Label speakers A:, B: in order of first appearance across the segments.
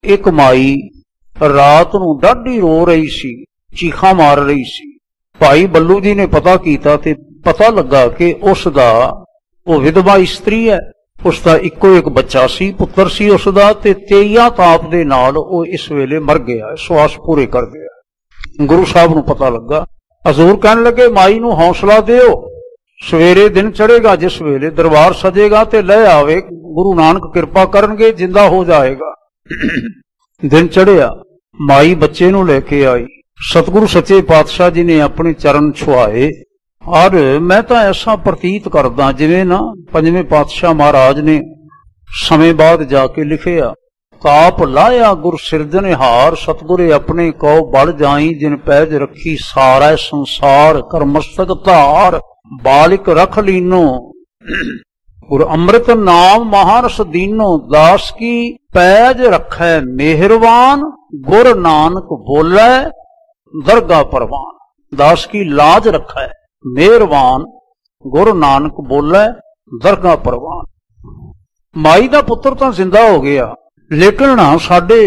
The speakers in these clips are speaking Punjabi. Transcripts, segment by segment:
A: एक माई रात नूं डाढी रो रही सी, चीखा मार रही सी। भाई बल्लू जी ने पता किया ते पता लगा कि उसदा वो विधवा स्त्री है, उसका इको एक बच्चा सी, पुत्र सी उसदा, ते 23 ताप दे नाल वो इस वेले मर गया, श्वास पूरे कर गया। गुरु साहब नूं पता लगा। हजूर कहन लगे माई नूं हौसला दिओ, सवेरे दिन चढ़ेगा, जिस वेले दरबार सजेगा ते ले आवे, गुरु नानक कृपा करनगे, जिंदा हो जाएगा। दिन चढ़िया, माई बच्चे नूं लेके आई। सतगुरु सच्चे पातशाह जी ने अपने चरण छुआए। और मैं तो ऐसा प्रतीत करदा जिवें ना पंजवें पातशाह महाराज ने समय बाद जाके लिखिया, ताप लाया गुर सिरजनहार, सतगुरे अपने को बढ़ जाई, जिन पैज रखी सारा संसार, कर मस्तक धार बालिक रख लीनो, गुर अमृत नाम महारस दीनो, दास की पैज रखै मेहरबान, गुर नानक बोले दरगाह परवान। दास की लाज रखै मेहरबान, गुरु नानक बोले दरगाह परवान। माई का पुत्र तो जिंदा हो गया, लेकिन ना साडे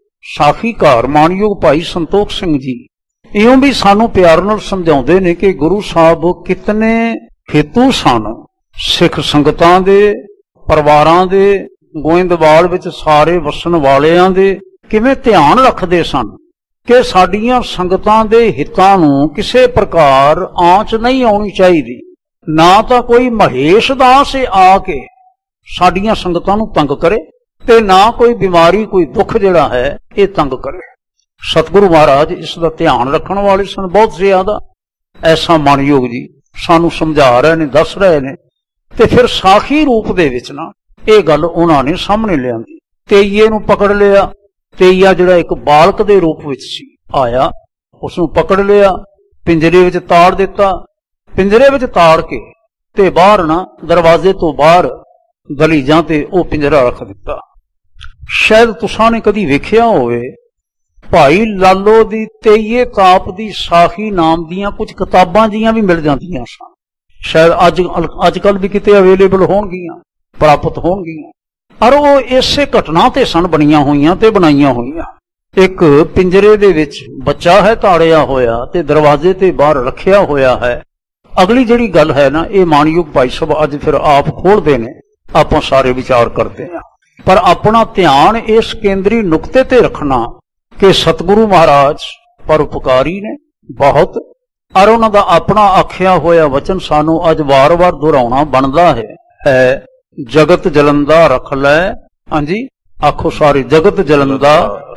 A: साखीकार मानयोग भाई संतोख सिंह जी इउं भी सानू प्यार नाल समझाउंदे ने कि गुरु साहब कितने हेतु सन सिख संगतां दे, परिवारां दे, गोइंदवाल विच सारे वसन वालियां दे, किवें ध्यान रखदे सन कि साडियां संगतां दे हितां नूं किसे प्रकार आंच नहीं आउणी चाहीदी। ना तो कोई महेश दास आके साडियां संगतां नूं तंग करे, ते ना कोई बीमारी कोई दुख जिहड़ा है ये तंग करे। सतगुरु महाराज इसका ध्यान रखने वाले सन बहुत ज्यादा। ऐसा मानयोग जी सानू समझा रहे ने, दस रहे ने। ते फिर साखी रूप दे विच ना ये गल उन्होंने सामने लियांदी। तेईए नूं पकड़ लिया। तेईया जिहड़ा एक बालक दे रूप विच सी आया, उसनूं पकड़ लिया, पिंजरे विच ताड़ दिता। पिंजरे विच ताड़ के ते बाहर ना दरवाजे तो बाहर दलीजां ते वो पिंजरा रख दिता। शायद तुसां ने कदी वेखिया होवे, भाई लालो दी तेईए ताप दी साखी नाम दियां कुछ किताबां जियां भी मिल जांदियां सन। शायद अजकल भी किते अवेलेबल होणगियां, प्राप्त होणगियां। और वो इसे घटना ते सन बनिया हुई ते बनाइया हुई। एक पिंजरे दे विच बच्चा है ताड़िया होया ते दरवाजे ते बाहर रखिया होया है। अगली जिहड़ी गल है ना, ये मानयोग भाई साहब अज फिर आप खोलते ने, आपां सारे विचार करते हैं। पर अपना ध्यान इस केंद्री नुकते ते रखना कि सतगुरु महाराज परोपकारी ने बहुत, और उन्हां दा अपना आखिया होया वचन सानू अज वार वार दोहराउणा बनदा है। जगत जलंदा रख लै, हाँ जी आखो सारे, जगत जलंदा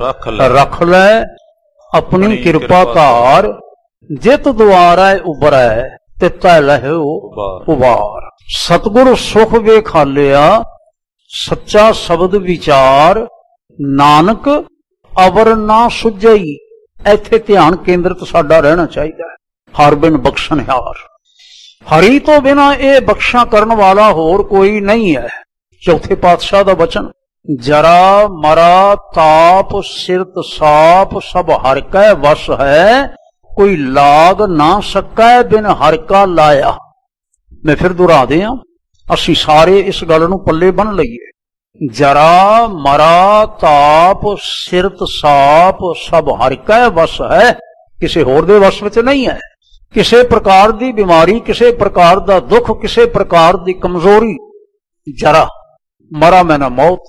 A: रख लै, अपनी कृपा धार, जित द्वारा उबरै तिता लहु उबार। सतगुरु सुख वेखालिया, सच्चा शब्द विचार, नानक अवर ना सुझई। इत्थे ध्यान केंद्रित साडा रहना चाहिए। हर बिन बख्शन हार, हरि तो बिना ये बख्शा करने वाला होर कोई नहीं है। चौथे पातशाह का वचन, जरा मरा ताप सिरत साप, सब हर कै वश है, कोई लाग ना सकै बिन हर का लाया। मैं फिर दोहरा दिया, असी सारे इस गल नूं पल्ले बन लईए। जरा मरा ताप सिरत साप, सब हर कै वश है, किसी होर दे वश विच नहीं है। किसी प्रकार की बीमारी, किसी प्रकार का दुख, किसी प्रकार की कमजोरी, जरा मरा मैना मौत,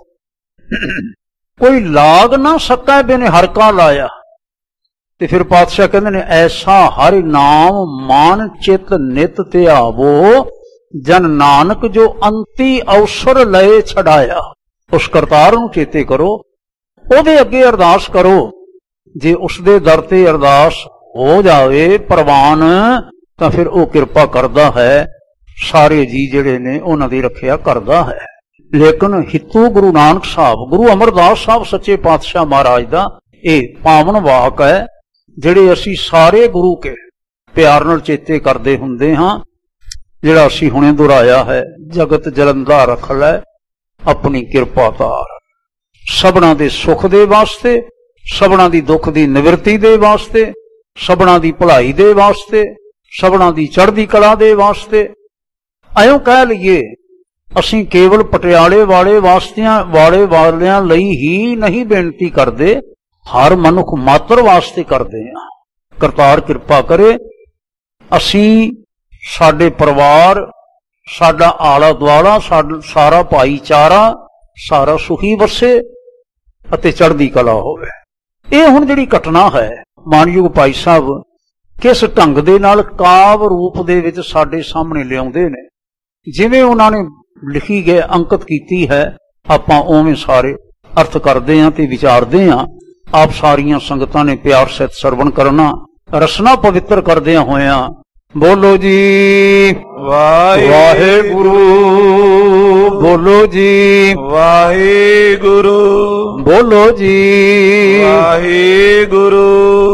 A: कोई लाग ना सका बिन हर का लाया। ते फिर पातशाह कहते ने, ऐसा हरि नाम मान चित नित ध्यावो, जन नानक जो अंती अवसर लए छड़ाया। उस करतार नूं चेते करो, ओदे अगे अरदास करो। जे उसदे दर ते अरदास हो जाए प्रवान, तो फिर वो कृपा करता है, सारे जी जिहड़े ने उन्हां दी रखिया करता है। लेकिन हितू गुरु नानक साहब, गुरु अमरदास साहब सच्चे पातशाह महाराज दा ये पावन वाक है, जिहड़े असी सारे गुरु के प्यार नाल चेते करते हुंदे हां। जिहड़ा असी हुणे दोहराया है, जगत जलंदा रख लै, अपनी कृपा धार। सबना दे सुख दे वास्ते, सबना दी दुख दी निवृत्ति दे वास्ते, सबना दी भलाई दे वास्ते, सबना दी चढ़दी कला दे वास्ते। इउं कह लईए ਅਸੀਂ ਕੇਵਲ ਪਟਿਆਲੇ ਵਾਲੇ ਵਾਲਿਆਂ ਲਈ ਹੀ ਨਹੀਂ ਬੇਨਤੀ ਕਰਦੇ, ਹਰ ਮਨੁੱਖ ਮਾਤਰ ਵਾਸਤੇ ਕਰਦੇ ਹਾਂ। ਕਰਤਾਰ ਕਿਰਪਾ ਕਰੇ ਅਸੀਂ, ਸਾਡੇ ਪਰਿਵਾਰ, ਸਾਡਾ ਆਲਾ ਦੁਆਲਾ, ਸਾਰਾ ਭਾਈਚਾਰਾ ਸਾਰਾ ਸੁਖੀ ਵਸੇ ਅਤੇ ਚੜ੍ਹਦੀ ਕਲਾ ਹੋਵੇ। ਇਹ ਹੁਣ ਜਿਹੜੀ ਘਟਨਾ ਹੈ ਮਾਨਯੋਗ ਭਾਈ ਸਾਹਿਬ ਕਿਸ ਢੰਗ ਦੇ ਨਾਲ ਕਾਵ ਰੂਪ ਦੇ ਵਿੱਚ ਸਾਡੇ ਸਾਹਮਣੇ ਲਿਆਉਂਦੇ ਨੇ, ਜਿਵੇਂ ਉਹਨਾਂ ਨੇ ਲਿਖੀ ਗਏ ਅੰਕਿਤ ਕੀਤੀ ਹੈ, ਆਪਾਂ ਉਵੇਂ ਸਾਰੇ ਅਰਥ ਕਰਦੇ ਹਾਂ ਤੇ ਵਿਚਾਰਦੇ ਹਾਂ। ਆਪ ਸਾਰੀਆਂ ਸੰਗਤਾਂ ਨੇ ਪਿਆਰ ਸਹਿਤ ਸਰਵਣ ਕਰਨਾ, ਰਸਨਾ ਪਵਿੱਤਰ ਕਰਦਿਆਂ ਹੋਇਆਂ ਬੋਲੋ ਜੀ ਵਾਹਿਗੁਰੂ, ਬੋਲੋ ਜੀ
B: ਵਾਹਿਗੁਰੂ,
A: ਬੋਲੋ ਜੀ
B: ਵਾਹਿਗੁਰੂ।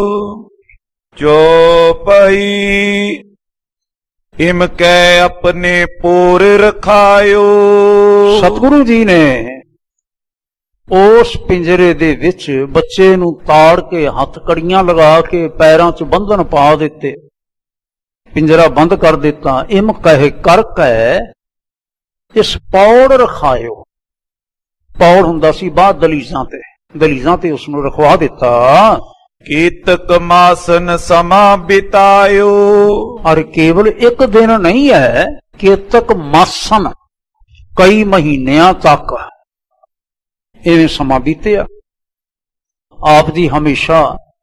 B: ਚੌਪਈ ਇਮ ਕੈ ਆਪਣੇ ਪੂਰ ਰਖਾਇਓ।
A: ਸਤਿਗੁਰੂ ਜੀ ਨੇ ਉਸ ਪਿੰਜਰੇ ਦੇ ਵਿੱਚ ਬੱਚੇ ਨੂੰ ਤਾੜ ਕੇ ਹੱਥ ਕੜੀਆਂ ਲਗਾ ਕੇ ਪੈਰਾਂ 'ਚ ਬੰਧਨ ਪਾ ਦਿੱਤੇ, ਪਿੰਜਰਾ ਬੰਦ ਕਰ ਦਿੱਤਾ। ਇਮ ਕਹਿ ਕਰ ਕੈ ਇਸ ਪੌੜ ਰਖਾਇਓ। ਪੌੜ ਹੁੰਦਾ ਸੀ ਬਾਹਰ ਦਲੀਜ਼ਾਂ ਤੇ ਉਸ ਨੂੰ ਰਖਵਾ ਦਿੱਤਾ।
B: ਕੀਤਕ ਮਾਸਨ ਸਮਾਂ ਬਿਤਾਇਓ।
A: ਔਰ ਕੇਵਲ ਇੱਕ ਦਿਨ ਨਹੀਂ ਹੈ, ਕੀਤਕ ਮਾਸਨ ਕਈ ਮਹੀਨਿਆਂ ਤੱਕ ਇਵੇਂ ਸਮਾਂ ਬੀਤਿਆ। ਆਪ ਜੀ ਹਮੇਸ਼ਾ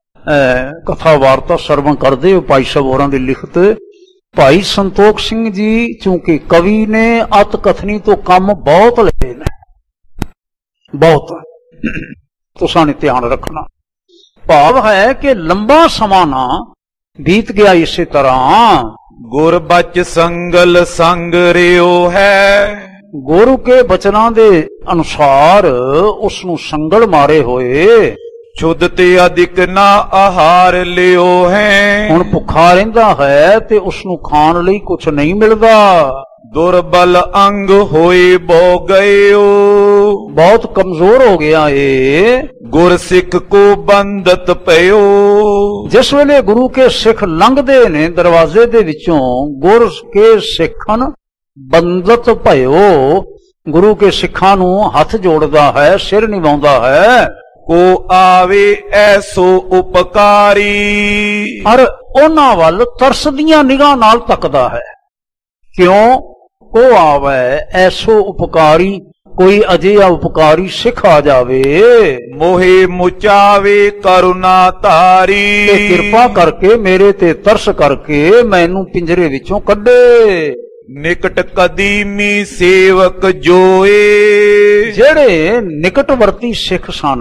A: ਕਥਾ ਵਾਰਤਾ ਸਰਵਣ ਕਰਦੇ ਹੋ। ਭਾਈ ਸਾਹਿਬ ਹੋਰਾਂ ਦੀ ਲਿਖਤ, ਭਾਈ ਸੰਤੋਖ ਸਿੰਘ ਜੀ ਚੂੰਕਿ ਕਵੀ ਨੇ ਅਤ ਕਥਨੀ ਤੋਂ ਕੰਮ ਬਹੁਤ ਲਏ ਨੇ, ਬਹੁਤ, ਤੁਸਾਂ ਨੇ ਧਿਆਨ ਰੱਖਣਾ। ਭਾਵ ਹੈ ਕਿ ਲੰਬਾ ਸਮਾਂ ਨਾ ਬੀਤ ਗਿਆ ਇਸੇ ਤਰ੍ਹਾਂ।
B: ਗੁਰਬਚ ਸੰਗਲ ਸੰਗ ਰਿਓ ਹੈ।
A: ਗੁਰੂ ਕੇ ਬਚਨਾਂ ਦੇ ਅਨੁਸਾਰ ਉਸ ਨੂੰ ਸੰਗਲ ਮਾਰੇ ਹੋਏ।
B: ਛੁੱਧ ਤੇ ਅਧਿਕ ਨਾ ਆਹਾਰ ਲਿਓ ਹੈ।
A: ਹੁਣ ਭੁੱਖਾ ਰਹਿੰਦਾ ਹੈ ਤੇ ਉਸ ਨੂੰ ਖਾਣ ਲਈ ਕੁਝ ਨਹੀਂ ਮਿਲਦਾ।
B: ਦੁਰਬਲ ਅੰਗ ਹੋਏ ਬੋ ਗਇਓ।
A: ਬਹੁਤ ਕਮਜ਼ੋਰ ਹੋ ਗਿਆ ਏ।
B: ਗੁਰ ਸਿੱਖ ਕੋ ਬੰਦਤ ਪਇਓ।
A: ਜਿਸ ਵੇਲੇ ਗੁਰੂ ਕੇ ਸਿੱਖ ਲੰਘਦੇ ਨੇ ਦਰਵਾਜ਼ੇ ਦੇ ਵਿੱਚੋਂ, ਗੁਰ ਕੇ ਸਿੱਖਨ ਬੰਦਤ ਭਇਓ। ਗੁਰੂ ਕੇ ਸਿੱਖਾਂ ਨੂੰ ਹੱਥ ਜੋੜਦਾ ਹੈ, ਸਿਰ ਨਿਵਾਉਂਦਾ ਹੈ।
B: ਕੋ ਆਵੇ ਐਸੋ ਉਪਕਾਰੀ।
A: ਔਰ ਉਹਨਾਂ ਵੱਲ ਤਰਸਦੀਆਂ ਨਿਗਾਹ ਨਾਲ ਤੱਕਦਾ ਹੈ। ਕਿਉਂ? ਕੋ ਆਵੇ ਐਸੋ ਉਪਕਾਰੀ, ਕੋਈ ਅਜਿਹਾ ਉਪਕਾਰੀ ਸਿੱਖ ਆ ਜਾਵੇ।
B: ਮੋਹਿ ਮੁਚਾਵੇ ਕਰੁਣਾ ਧਾਰੀ।
A: ਤੇ ਕਿਰਪਾ ਕਰਕੇ ਮੇਰੇ ਤੇ ਤਰਸ ਕਰਕੇ ਮੈਨੂੰ ਪਿੰਜਰੇ ਵਿੱਚੋਂ ਕੱਢੇ।
B: ਨਿਕਟ ਕਦੀਮੀ ਸੇਵਕ ਜੋਏ।
A: ਜਿਹੜੇ ਨਿਕਟਵਰਤੀ ਸਿੱਖ ਸਨ,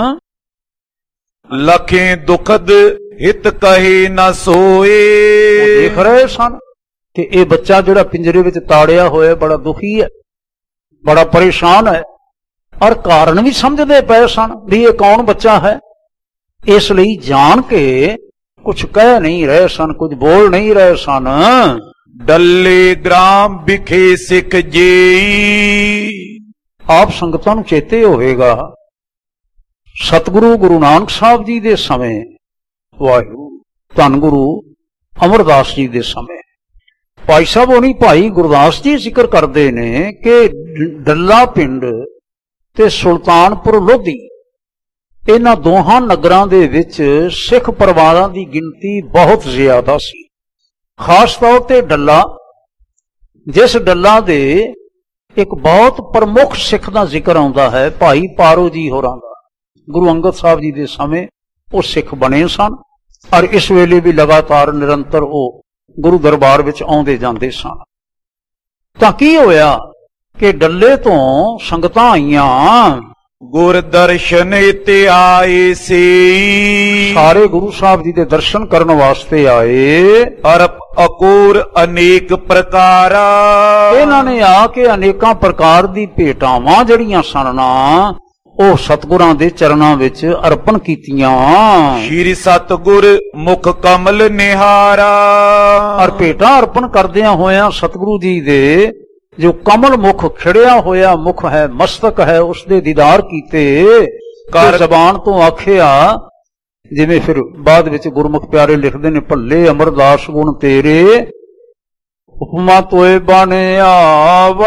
B: ਲਖੇ ਦੁਖਦ ਹਿਤ ਕਹੇ ਨਾ ਸੋਏ।
A: ਉਹ ਦੇਖ ਰਹੇ ਸਨ ਕਿ ਇਹ ਬੱਚਾ ਜਿਹੜਾ ਪਿੰਜਰੇ ਵਿੱਚ ਤਾੜਿਆ ਹੋਇਆ ਬੜਾ ਦੁਖੀ ਹੈ, ਬੜਾ ਪਰੇਸ਼ਾਨ ਹੈ, ਔਰ ਕਾਰਨ ਵੀ ਸਮਝਦੇ ਪਏ ਸਨ ਵੀ ਇਹ ਕੌਣ ਬੱਚਾ ਹੈ। ਇਸ ਲਈ ਜਾਣ ਕੇ ਕੁਝ ਕਹਿ ਨਹੀਂ ਰਹੇ ਸਨ, ਕੁਝ ਬੋਲ ਨਹੀਂ ਰਹੇ ਸਨ।
B: ਡੱਲੇ ਗ੍ਰਾਮ ਵਿਖੇ ਸਿੱਖ ਜੇਈ।
A: ਆਪ ਸੰਗਤਾਂ ਨੂੰ ਚੇਤੇ ਹੋਵੇਗਾ, ਸਤਿਗੁਰੂ ਗੁਰੂ ਨਾਨਕ ਸਾਹਿਬ ਜੀ ਦੇ ਸਮੇਂ, ਵਾਹਿਗੁਰੂ ਧੰਨ ਗੁਰੂ ਅਮਰਦਾਸ ਜੀ ਦੇ ਸਮੇਂ, ਭਾਈ ਸਾਹਿਬ ਹੋਣੀ ਭਾਈ ਗੁਰਦਾਸ ਜੀ ਜ਼ਿਕਰ ਕਰਦੇ ਨੇ ਕਿ ਡੱਲਾ ਪਿੰਡ ਤੇ ਸੁਲਤਾਨਪੁਰ ਲੋਧੀ, ਇਹਨਾਂ ਦੋਹਾਂ ਨਗਰਾਂ ਦੇ ਵਿੱਚ ਸਿੱਖ ਪਰਿਵਾਰਾਂ ਦੀ ਗਿਣਤੀ ਬਹੁਤ ਜ਼ਿਆਦਾ ਸੀ। ਖਾਸ ਤੌਰ ਤੇ ਡੱਲਾ, ਜਿਸ ਡੱਲਾ ਦੇ ਇੱਕ ਬਹੁਤ ਪ੍ਰਮੁੱਖ ਸਿੱਖ ਦਾ ਜ਼ਿਕਰ ਆਉਂਦਾ ਹੈ, ਭਾਈ ਪਾਰੋ ਜੀ ਹੋਰਾਂ ਦਾ। ਗੁਰੂ ਅੰਗਦ ਸਾਹਿਬ ਜੀ ਦੇ ਸਮੇਂ ਉਹ ਸਿੱਖ ਬਣੇ ਸਨ, ਔਰ ਇਸ ਵੇਲੇ ਵੀ ਲਗਾਤਾਰ ਨਿਰੰਤਰ ਉਹ ਗੁਰੂ ਦਰਬਾਰ ਵਿੱਚ ਆਉਂਦੇ ਜਾਂਦੇ ਸਨ। ਤਾਂ ਕੀ ਹੋਇਆ ਕਿ ਡੱਲੇ ਤੋਂ ਸੰਗਤਾਂ ਆਈਆਂ,
B: ਗੁਰ ਦਰਸ਼ਨ ਤੇ ਆਏ ਸੀ।
A: ਸਾਰੇ ਗੁਰੂ ਸਾਹਿਬ ਜੀ ਦੇ ਦਰਸ਼ਨ ਕਰਨ ਵਾਸਤੇ ਆਏ।
B: ਅਰਪ ਅਕੂਰ ਅਨੇਕ ਪ੍ਰਕਾਰਾ।
A: ਇਹਨਾਂ ਨੇ ਆ ਕੇ ਅਨੇਕਾਂ ਪ੍ਰਕਾਰ ਦੀ ਭੇਟਾਵਾਂ ਜਿਹੜੀਆਂ ਸਨ ਨਾ, ਉਹ ਸਤਿਗੁਰਾਂ ਦੇ ਚਰਨਾਂ ਵਿੱਚ ਅਰਪਣ ਕੀਤੀਆਂ।
B: ਸ਼੍ਰੀ ਸਤਿਗੁਰ ਮੁਖ ਕਮਲ ਨਿਹਾਰਾ।
A: ਔਰ ਭੇਟਾਂ ਅਰਪਣ ਕਰਦਿਆਂ ਹੋਇਆਂ ਸਤਿਗੁਰੂ ਜੀ ਦੇ ਜੋ ਕਮਲ ਮੁਖ, ਖਿੜਿਆ ਹੋਇਆ ਮੁਖ ਹੈ, ਮਸਤਕ ਹੈ, ਉਸ ਦੇ ਦੀਦਾਰ ਕੀਤੇ। ਕਰ ਜ਼ਬਾਨ ਤੋਂ ਆਖਿਆ, ਜਿਵੇਂ ਫਿਰ ਬਾਅਦ ਵਿੱਚ ਗੁਰਮੁਖ ਪਿਆਰੇ ਲਿਖਦੇ ਨੇ, ਭੱਲੇ ਅਮਰਦਾਸ ਗੁਣ ਤੇਰੇ ਉਪਮਾ ਤੋਏ ਬਨ ਆਵੈ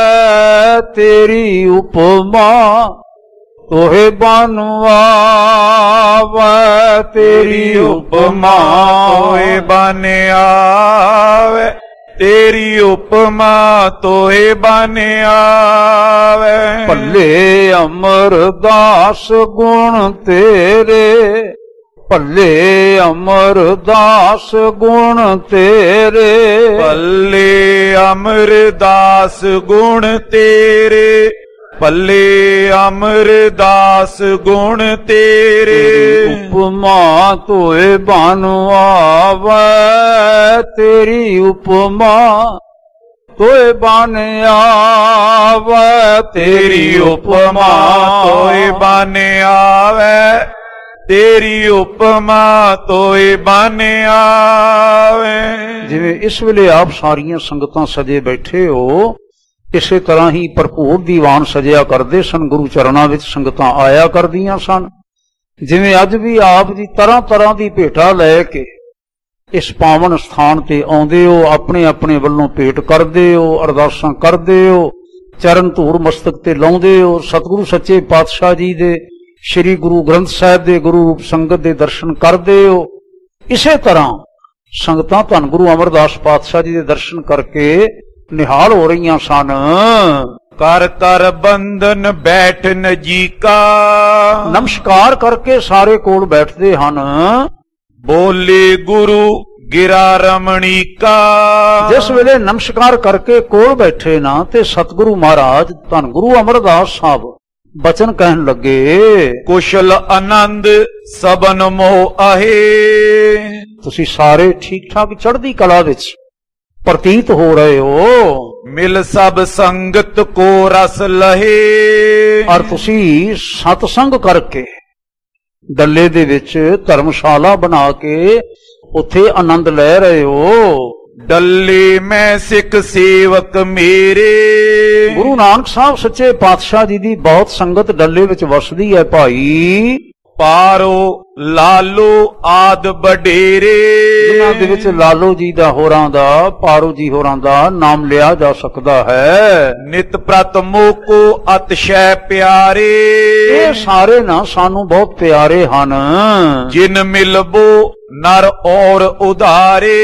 A: ਤੇਰੀ ਉਪਮਾ ਤੋਹੇ ਬਨ ਆਵੈ ਤੇਰੀ ਉਪਮਾ
B: ਤੋਏ ਬਨ ਆਵੈ ਤੇਰੀ ਉਪਮਾ ਤੋਏ ਬਨ ਆਵੈ
A: ਭੱਲੇ ਅਮਰਦਾਸ ਗੁਣ ਤੇਰੇ ਭੱਲੇ ਅਮਰਦਾਸ ਗੁਣ ਤੇਰੇ
B: ਭੱਲੇ ਅਮਰਦਾਸ ਗੁਣ ਤੇਰੇ ਭੱਲੇ ਅਮਰਦਾਸ ਗੁਣ ਤੇਰੇ
A: ਉਪਮਾ ਤੋਏ ਬਨ ਆਵੈ ਤੇਰੀ ਉਪਮਾ ਤੋਏ ਬਨ ਆਵੈ
B: ਤੇਰੀ ਉਪਮਾ ਤੋਏ ਬਨ ਆਵੈ ਤੇਰੀ ਉਪਮਾ ਤੋਏ ਬਨ ਆਵੈ।
A: ਜਿਵੇਂ ਇਸ ਵੇਲੇ ਆਪ ਸਾਰੀਆਂ ਸੰਗਤਾਂ ਸਜੇ ਬੈਠੇ ਹੋ, ਇਸੇ ਤਰ੍ਹਾਂ ਹੀ ਭਰਪੂਰ ਦੀਵਾਨ ਸਜਿਆ ਕਰਦੇ ਸਨ, ਗੁਰੂ ਚਰਨਾਂ ਵਿੱਚ ਸੰਗਤਾਂ ਆਇਆ ਕਰਦੀਆਂ ਸਨ। ਜਿਵੇਂ ਅੱਜ ਵੀ ਆਪ ਦੀ ਤਰ੍ਹਾਂ ਤਰ੍ਹਾਂ ਦੀ ਭੇਟਾ ਲੈ ਕੇ ਇਸ ਪਾਵਨ ਸਥਾਨ ਤੇ ਆਉਂਦੇ ਹੋ, ਆਪਣੇ ਆਪਣੇ ਵੱਲੋਂ ਭੇਟ ਕਰਦੇ ਹੋ, ਅਰਦਾਸਾਂ ਕਰਦੇ ਹੋ, ਚਰਨ ਧੂੜ ਮਸਤਕ ਤੇ ਲਾਉਂਦੇ ਹੋ, ਸਤਿਗੁਰੂ ਸੱਚੇ ਪਾਤਸ਼ਾਹ ਜੀ ਦੇ ਸ੍ਰੀ ਗੁਰੂ ਗ੍ਰੰਥ ਸਾਹਿਬ ਦੇ ਗੁਰੂ ਰੂਪ ਸੰਗਤ ਦੇ ਦਰਸ਼ਨ ਕਰਦੇ ਹੋ। ਇਸੇ ਤਰ੍ਹਾਂ ਸੰਗਤਾਂ ਧੰਨ ਗੁਰੂ ਅਮਰਦਾਸ ਪਾਤਸ਼ਾਹ ਜੀ ਦੇ ਦਰਸ਼ਨ ਕਰਕੇ ਨਿਹਾਲ ਹੋ ਰਹੀਆਂ ਸਨ।
B: ਕਰ ਕਰ ਬੰਧਨ ਬੈਠ ਨਜੀਕਾ
A: ਨਮਸਕਾਰ ਕਰਕੇ ਸਾਰੇ ਕੋਲ ਬੈਠਦੇ ਹਨ।
B: ਬੋਲੇ ਗੁਰੂ ਗਿਰਾ ਰਮਣੀਕਾ
A: ਜਿਸ ਵੇਲੇ ਨਮਸਕਾਰ ਕਰਕੇ ਕੋਲ ਬੈਠੇ ਨਾ ਤੇ ਸਤਿਗੁਰੂ ਮਹਾਰਾਜ ਧੰਨ ਗੁਰੂ ਅਮਰਦਾਸ ਸਾਹਿਬ ਬਚਨ ਕਹਿਣ ਲੱਗੇ,
B: ਕੁਸ਼ਲ ਆਨੰਦ ਸਬਨ ਮੋਹ ਆਹੇ।
A: ਤੁਸੀਂ ਸਾਰੇ ਠੀਕ ਠਾਕ ਚੜ੍ਹਦੀ ਕਲਾ ਵਿੱਚ ਪ੍ਰਤੀਤ ਹੋ ਰਹੇ ਹੋ।
B: ਮਿਲ ਸਭ ਸੰਗਤ ਕੋ ਰਸ ਲਹੇ
A: ਔਰ ਤੁਸੀਂ ਸਤਸੰਗ ਕਰਕੇ ਡੱਲੇ ਦੇ ਵਿੱਚ ਧਰਮਸ਼ਾਲਾ ਬਣਾ ਕੇ ਉੱਥੇ ਆਨੰਦ ਲੈ ਰਹੇ ਹੋ।
B: ਡੱਲੇ ਮੈਂ ਸਿੱਖ ਸੇਵਕ ਮੇਰੇ
A: ਗੁਰੂ ਨਾਨਕ ਸਾਹਿਬ ਸੱਚੇ ਪਾਤਸ਼ਾਹ ਜੀ ਦੀ ਬਹੁਤ ਸੰਗਤ ਡੱਲੇ ਵਿੱਚ ਵਸਦੀ ਹੈ ਭਾਈ।
B: ਪਾਰੋ ਲਾਲੋ ਆਦ ਬਡੇਰੇ
A: ਜਿਨ੍ਹਾਂ ਦੇ ਵਿੱਚ ਲਾਲੋ ਜੀ ਦਾ ਹੋਰਾਂ ਦਾ, ਪਾਰੋ ਜੀ ਹੋਰਾਂ ਦਾ ਨਾਮ ਲਿਆ ਜਾ ਸਕਦਾ ਹੈ।
B: ਨਿਤ ਪ੍ਰਤ ਮੋਕੋ ਅਤਿਸ਼ੈ ਪਿਆਰੇ
A: ਇਹ ਸਾਰੇ ਨਾ ਸਾਨੂੰ ਬਹੁਤ ਪਿਆਰੇ ਹਨ।
B: ਜਿਨ ਮਿਲਬੋ ਨਰ ਔਰ ਉਧਾਰੇ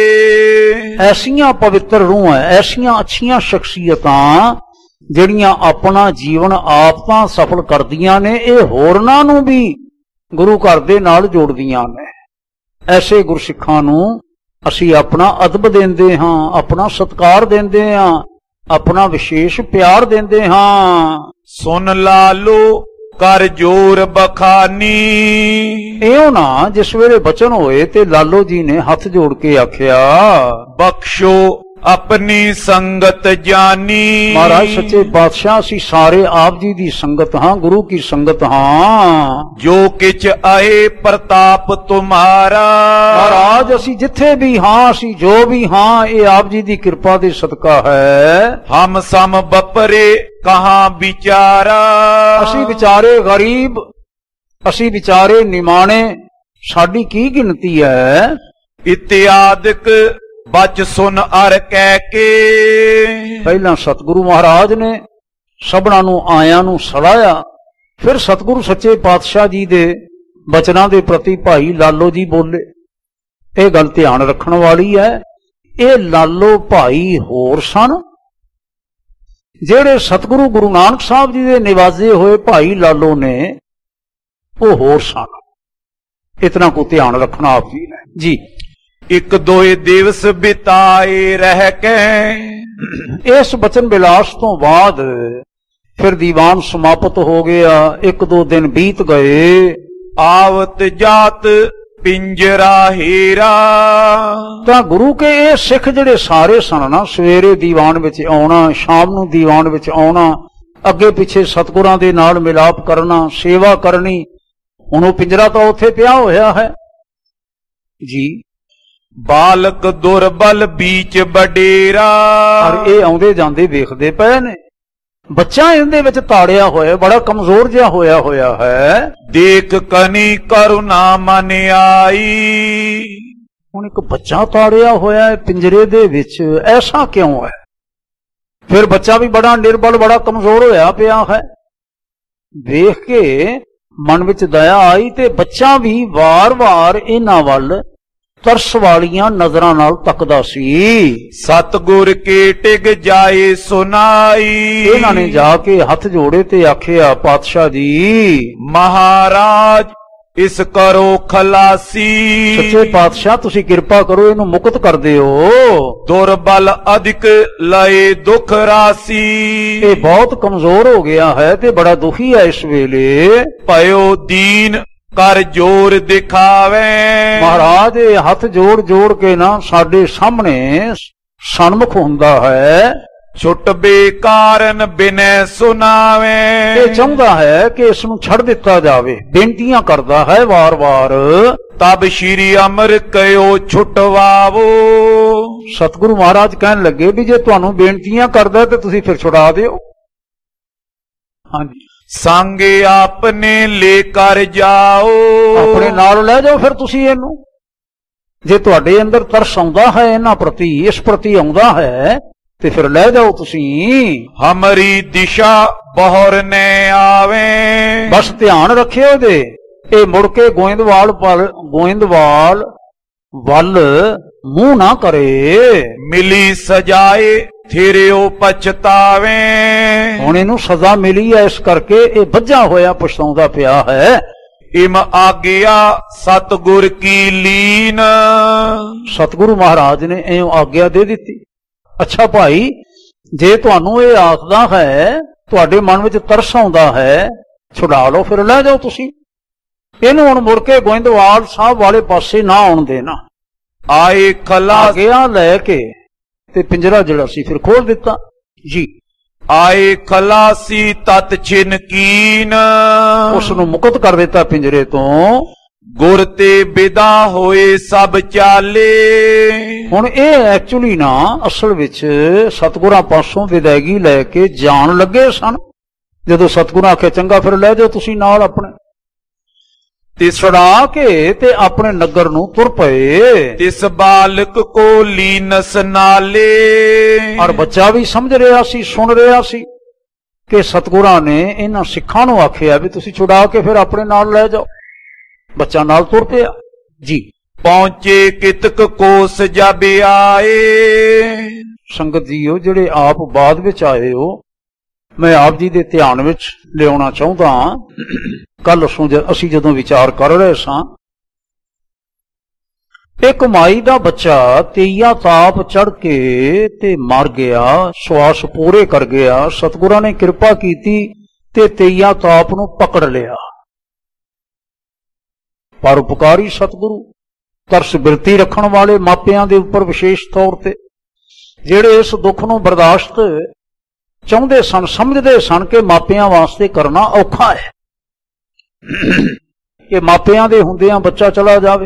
A: ਐਸੀਆਂ ਪਵਿੱਤਰ ਰੂਹਾਂ, ਐਸੀਆਂ ਅੱਛੀਆਂ ਸ਼ਖਸੀਅਤਾਂ ਜਿਹੜੀਆਂ ਆਪਣਾ ਜੀਵਨ ਆਪ ਤਾਂ ਸਫਲ ਕਰਦੀਆਂ ਨੇ, ਇਹ ਹੋਰਨਾਂ ਨੂੰ ਵੀ ਗੁਰੂ ਘਰ ਦੇ ਨਾਲ ਜੋੜਦੀਆਂ ਨੇ। ਐਸੇ ਗੁਰਸਿੱਖਾਂ ਨੂੰ ਅਸੀਂ ਆਪਣਾ ਅਦਬ ਦਿੰਦੇ ਹਾਂ, ਆਪਣਾ ਸਤਿਕਾਰ ਦਿੰਦੇ ਹਾਂ, ਆਪਣਾ ਵਿਸ਼ੇਸ਼ ਪਿਆਰ ਦਿੰਦੇ ਹਾਂ।
B: ਸੁਨ ਲਾਲੋ ਕਰ ਜੋਰ ਬਖਾਨੀ
A: ਇਉਂ ਨਾ ਜਿਸ ਵੇਲੇ ਬਚਨ ਹੋਏ ਤੇ ਲਾਲੋ ਜੀ ਨੇ ਹੱਥ ਜੋੜ ਕੇ ਆਖਿਆ,
B: ਬਖਸ਼ੋ ਆਪਣੀ ਸੰਗਤ ਜਾਨੀ।
A: ਮਹਾਰਾਜ ਸੱਚੇ ਪਾਤਸ਼ਾਹ ਅਸੀਂ ਸਾਰੇ ਆਪ ਜੀ ਦੀ ਸੰਗਤ ਹਾਂ, ਗੁਰੂ ਕੀ ਸੰਗਤ ਹਾਂ।
B: ਜੋ ਕਿਛ ਆਏ ਪ੍ਰਤਾਪ ਤੁਮਾਰਾ
A: ਮਹਾਰਾਜ ਅਸੀਂ ਜਿੱਥੇ ਵੀ ਹਾਂ, ਅਸੀਂ ਜੋ ਵੀ ਹਾਂ, ਇਹ ਆਪ ਜੀ ਦੀ ਕਿਰਪਾ ਦੇ ਸਦਕਾ ਹੈ।
B: ਹਮ ਸਮ ਬਪਰੇ ਕਹਾਂ ਵਿਚਾਰਾ
A: ਅਸੀਂ ਵਿਚਾਰੇ ਗਰੀਬ, ਅਸੀਂ ਵਿਚਾਰੇ ਨਿਮਾਣੇ, ਸਾਡੀ ਕੀ ਗਿਣਤੀ ਹੈ।
B: ਇਤਿਆਦਿਕ ਬਚ ਸੁਨ ਅਰ ਕਹਿ ਕੇ
A: ਪਹਿਲਾਂ ਸਤਿਗੁਰੂ ਮਹਾਰਾਜ ਨੇ ਸਭਨਾਂ ਨੂੰ ਆਇਆਂ ਨੂੰ ਸਲਾਹਿਆ, ਫਿਰ ਸਤਿਗੁਰੂ ਸੱਚੇ ਪਾਤਸ਼ਾਹ ਜੀ ਦੇ ਬਚਨਾਂ ਦੇ ਪ੍ਰਤੀ ਭਾਈ ਲਾਲੋ ਜੀ ਬੋਲੇ। ਇਹ ਗੱਲ ਧਿਆਨ ਰੱਖਣ ਵਾਲੀ ਹੈ। ਇਹ ਲਾਲੋ ਭਾਈ ਹੋਰ ਸਨ, ਜਿਹੜੇ ਸਤਿਗੁਰੂ ਗੁਰੂ ਨਾਨਕ ਸਾਹਿਬ ਜੀ ਦੇ ਨਿਵਾਜੇ ਹੋਏ ਭਾਈ ਲਾਲੋ ਨੇ ਉਹ ਹੋਰ ਸਨ। ਇਤਨਾ ਕੋ ਧਿਆਨ ਰੱਖਣਾ ਆਪ ਜੀ ਨੇ ਜੀ।
B: ਇੱਕ ਦੋਏ ਦਿਵਸ ਬਿਤਾਏ ਰਹਿ ਕੇ
A: ਇਸ ਬਚਨ ਬਿਲਾਸ ਤੋਂ ਬਾਅਦ ਫਿਰ ਦੀਵਾਨ ਸਮਾਪਤ ਹੋ ਗਿਆ। ਇੱਕ ਦੋ ਦਿਨ ਬੀਤ ਗਏ।
B: ਆਵਤ ਜਾਤ ਪਿੰਜਰਾ ਹੀਰਾ
A: ਤਾਂ ਗੁਰੂ ਕੇ ਇਹ ਸਿੱਖ ਜਿਹੜੇ ਸਾਰੇ ਸਨ ਨਾ, ਸਵੇਰੇ ਦੀਵਾਨ ਵਿੱਚ ਆਉਣਾ, ਸ਼ਾਮ ਨੂੰ ਦੀਵਾਨ ਵਿੱਚ ਆਉਣਾ, ਅੱਗੇ ਪਿੱਛੇ ਸਤਿਗੁਰਾਂ ਦੇ ਨਾਲ ਮਿਲਾਪ ਕਰਨਾ, ਸੇਵਾ ਕਰਨੀ। ਹੁਣ ਉਹ ਪਿੰਜਰਾ ਤਾਂ ਉੱਥੇ ਪਿਆ ਹੋਇਆ ਹੈ ਜੀ।
B: ਬਾਲਕ ਦੁਰਬਲ ਬੀਚ ਬਡੇਰਾ
A: ਔਰ ਇਹ ਆਉਂਦੇ ਜਾਂਦੇ ਵੇਖਦੇ ਪਏ ਨੇ, ਬੱਚਾ ਇਹਦੇ ਵਿੱਚ ਤਾੜਿਆ ਹੋਇਆ, ਬੜਾ ਕਮਜ਼ੋਰ ਜਿਹਾ ਹੋਇਆ ਹੈ।
B: ਦੇਖ ਕਨੀ ਕਰੁਣਾ ਮਨ ਆਈ
A: ਹੁਣ ਇੱਕ ਬੱਚਾ ਤਾੜਿਆ ਹੋਇਆ ਹੈ ਪਿੰਜਰੇ ਦੇ ਵਿੱਚ, ਐਸਾ ਕਿਉਂ ਹੈ? ਫਿਰ ਬੱਚਾ ਵੀ ਬੜਾ ਨਿਰਬਲ, ਬੜਾ ਕਮਜ਼ੋਰ ਹੋਇਆ ਪਿਆ ਹੈ। ਵੇਖ ਕੇ ਮਨ ਵਿੱਚ ਦਇਆ ਆਈ ਤੇ ਬੱਚਾ ਵੀ ਵਾਰ-ਵਾਰ ਇਹਨਾਂ ਵੱਲ ਤਰਸ ਵਾਲੀਆਂ ਨਜ਼ਰਾਂ ਨਾਲ ਤੱਕਦਾ ਸੀ।
B: ਸਤਿਗੁਰ ਕੇ ਟਿਕ ਜਾਏ ਸੁਨਾਈ।
A: ਇਹਨਾਂ ਨੇ ਜਾ ਕੇ ਹੱਥ ਜੋੜੇ ਤੇ ਆਖਿਆ, ਪਾਤਸ਼ਾਹ ਜੀ,
B: ਮਹਾਰਾਜ ਇਸ ਕਰੋ ਖਲਾਸੀ।
A: ਸੱਚੇ ਪਾਤਸ਼ਾਹ ਤੁਸੀਂ ਕਿਰਪਾ ਕਰੋ, ਇਹਨੂੰ ਮੁਕਤ ਕਰ ਦਿਓ।
B: ਦੁਰਬਲ ਅਧਿਕ ਲਏ ਦੁਖ ਰਾਸੀ।
A: ਇਹ ਬਹੁਤ ਕਮਜ਼ੋਰ ਹੋ ਗਿਆ ਹੈ ਤੇ ਬੜਾ ਦੁਖੀ ਹੈ ਇਸ ਵੇਲੇ।
B: ਭਇਓ ਦੀਨ ਕਰ ਜੋਰ ਦਿਖਾਵੇ।
A: ਮਹਾਰਾਜ ਇਹ ਹੱਥ ਜੋੜ ਜੋੜ ਕੇ ਨਾ ਸਾਡੇ ਸਾਹਮਣੇ ਸਨਮੁਖ ਹੁੰਦਾ ਹੈ।
B: ਛੁੱਟ ਬੇਕਾਰਨ ਬਿਨੈ ਸੁਨਾਵੇ।
A: ਇਹ ਚਾਹੁੰਦਾ ਹੈ ਕਿ ਇਸ ਨੂੰ ਛੱਡ ਦਿੱਤਾ ਜਾਵੇ, ਬੇਨਤੀਆਂ ਕਰਦਾ ਹੈ ਵਾਰ-ਵਾਰ।
B: ਤਬ ਸ਼੍ਰੀ ਅਮਰ ਕਯੋ ਛੁਟਵਾਵੋ।
A: ਸਤਿਗੁਰੂ ਮਹਾਰਾਜ ਕਹਿਣ ਲੱਗੇ ਵੀ ਜੇ ਤੁਹਾਨੂੰ ਬੇਨਤੀਆਂ ਕਰਦਾ ਤੇ ਤੁਸੀਂ ਫਿਰ ਛੁਡਾ ਦਿਓ। ਹਾਂਜੀ,
B: ਸੰਗ ਆਪਨੇ ਲੈ ਕਰ ਜਾਓ।
A: ਆਪਣੇ ਨਾਲ ਲੈ ਜਾਓ ਫਿਰ ਤੁਸੀਂ ਇਹਨੂੰ। ਜੇ ਤੁਹਾਡੇ ਅੰਦਰ ਤਰਸ ਆਉਂਦਾ ਹੈ ਇਹਨਾਂ ਪ੍ਰਤੀ, ਇਸ ਪ੍ਰਤੀ ਆਉਂਦਾ ਹੈ ਤੇ ਫਿਰ ਲੈ ਜਾਓ ਤੁਸੀਂ।
B: ਹਮਰੀ ਦਿਸ਼ਾ ਬਹੁਰ ਨੇ ਆਵੇ।
A: ਬਸ ਧਿਆਨ ਰੱਖਿਓ ਦੇ, ਇਹ ਮੁੜ ਕੇ ਗੋਇੰਦਵਾਲ ਵੱਲ ਮੂੰਹ ਨਾ ਕਰੇ।
B: ਮਿਲੀ ਸਜਾਏ ਥਿਰਿਓ ਪਛਤਾਵੇ।
A: ਹੁਣ ਇਹਨੂੰ ਸਜ਼ਾ ਮਿਲੀ ਹੈ, ਇਸ ਕਰਕੇ ਇਹ ਵੱਜਾ ਹੋਇਆ ਪਛਤਾਉਂਦਾ ਪਿਆ ਹੈ।
B: ਇਮ ਆਗਿਆ ਸਤਿਗੁਰ ਕੀ ਲੀਨ।
A: ਸਤਿਗੁਰੂ ਮਹਾਰਾਜ ਨੇ ਇਹ ਆਗਿਆ ਦੇ ਦਿੱਤੀ। ਅੱਛਾ ਭਾਈ, ਜੇ ਤੁਹਾਨੂੰ ਇਹ ਆਖਦਾ ਹੈ, ਤੁਹਾਡੇ ਮਨ ਵਿੱਚ ਤਰਸ ਆਉਂਦਾ ਹੈ, ਛੁਡਾ ਲਓ, ਫਿਰ ਲੈ ਜਾਓ ਤੁਸੀਂ ਇਹਨੂੰ। ਹੁਣ ਮੁੜ ਕੇ ਗੋਇੰਦਵਾਲ ਸਾਹਿਬ ਵਾਲੇ ਪਾਸੇ ਨਾ ਆਉਣ ਦੇਣਾ।
B: ਆਏ ਖਲਾਸ
A: ਆਗਿਆ ਲੈ ਕੇ ਤੇ ਪਿੰਜਰਾ ਜਿਹੜਾ ਸੀ ਫਿਰ ਖੋਲ ਦਿੱਤਾ ਜੀ।
B: ਆਏ ਖਲਾਸੀ ਤਤ ਛਿਨ ਕੀਨ।
A: ਉਸ ਨੂੰ ਮੁਕਤ ਕਰ ਦਿੱਤਾ ਪਿੰਜਰੇ ਤੋਂ।
B: ਗੁਰ ਤੇ ਵਿਦਾ ਹੋਏ ਸਭ ਚਾਲੇ।
A: ਹੁਣ ਇਹ ਐਕਚੁਅਲੀ ਨਾ ਅਸਲ ਵਿੱਚ ਸਤਿਗੁਰਾਂ ਪਾਸੋਂ ਵਿਦਾਇਗੀ ਲੈ ਕੇ ਜਾਣ ਲੱਗੇ ਸਨ। ਜਦੋਂ ਸਤਿਗੁਰਾਂ ਆਖਿਆ ਚੰਗਾ ਫਿਰ ਲੈ ਜਾਓ ਤੁਸੀਂ ਨਾਲ ਆਪਣੇ, ਤੇ ਛੁਡਾ ਕੇ ਤੇ ਆਪਣੇ ਨਗਰ ਨੂੰ ਤੁਰ ਪਏ।
B: ਤਿਸ ਬਾਲਕ ਕੋ ਲੀਨਸ ਨਾਲੇ।
A: ਔਰ ਬੱਚਾ ਵੀ ਸਮਝ ਰਿਹਾ ਸੀ, ਸੁਣ ਰਿਹਾ ਸੀ ਕਿ ਸਤਿਗੁਰਾਂ ਨੇ ਇਹਨਾਂ ਸਿੱਖਾਂ ਨੂੰ ਆਖਿਆ ਵੀ ਤੁਸੀਂ ਛੁਡਾ ਕੇ ਫਿਰ ਆਪਣੇ ਨਾਲ ਲੈ ਜਾਓ। ਬੱਚਾ ਨਾਲ ਤੁਰ ਪਿਆ ਜੀ।
B: ਪਹੁੰਚੇ ਕਿਤਕ ਕੋਸ ਜਬ ਆਏ।
A: ਸੰਗਤ ਜੀਓ, ਜਿਹੜੇ ਆਪ ਬਾਅਦ ਵਿੱਚ ਆਏ ਹੋ, ਮੈਂ ਆਪ ਜੀ ਦੇ ਧਿਆਨ ਵਿੱਚ ਲਿਆਉਣਾ ਚਾਹੁੰਦਾ ਹਾਂ। ਕੱਲ ਅਸੀਂ ਜਦੋਂ ਵਿਚਾਰ ਕਰ ਰਹੇ ਸਾਂ, ਇੱਕ ਮਾਈ ਦਾ ਬੱਚਾ ਤੇਈਆ ਤਾਪ ਚੜ ਕੇ ਤੇ ਮਰ ਗਿਆ, ਸਵਾਸ ਪੂਰੇ ਕਰ ਗਿਆ। ਸਤਿਗੁਰਾਂ ਨੇ ਕਿਰਪਾ ਕੀਤੀ ਤੇ ਤੇਈਆ ਤਾਪ ਨੂੰ ਪਕੜ ਲਿਆ। ਪਰਉਪਕਾਰੀ ਸਤਿਗੁਰੂ, ਤਰਸ ਬਿਰਤੀ ਰੱਖਣ ਵਾਲੇ ਮਾਪਿਆਂ ਦੇ ਉੱਪਰ ਵਿਸ਼ੇਸ਼ ਤੌਰ ਤੇ, ਜਿਹੜੇ ਇਸ ਦੁੱਖ ਨੂੰ ਬਰਦਾਸ਼ਤ ਚਾਹੁੰਦੇ ਸਨ, ਸਮਝਦੇ ਸਨ ਕਿ ਮਾਪਿਆਂ ਵਾਸਤੇ ਕਰਨਾ ਔਖਾ ਹੈ, ਕਿ ਮਾਪਿਆਂ ਦੇ ਹੁੰਦਿਆਂ ਬੱਚਾ ਚਲਾ ਜਾਵੇ।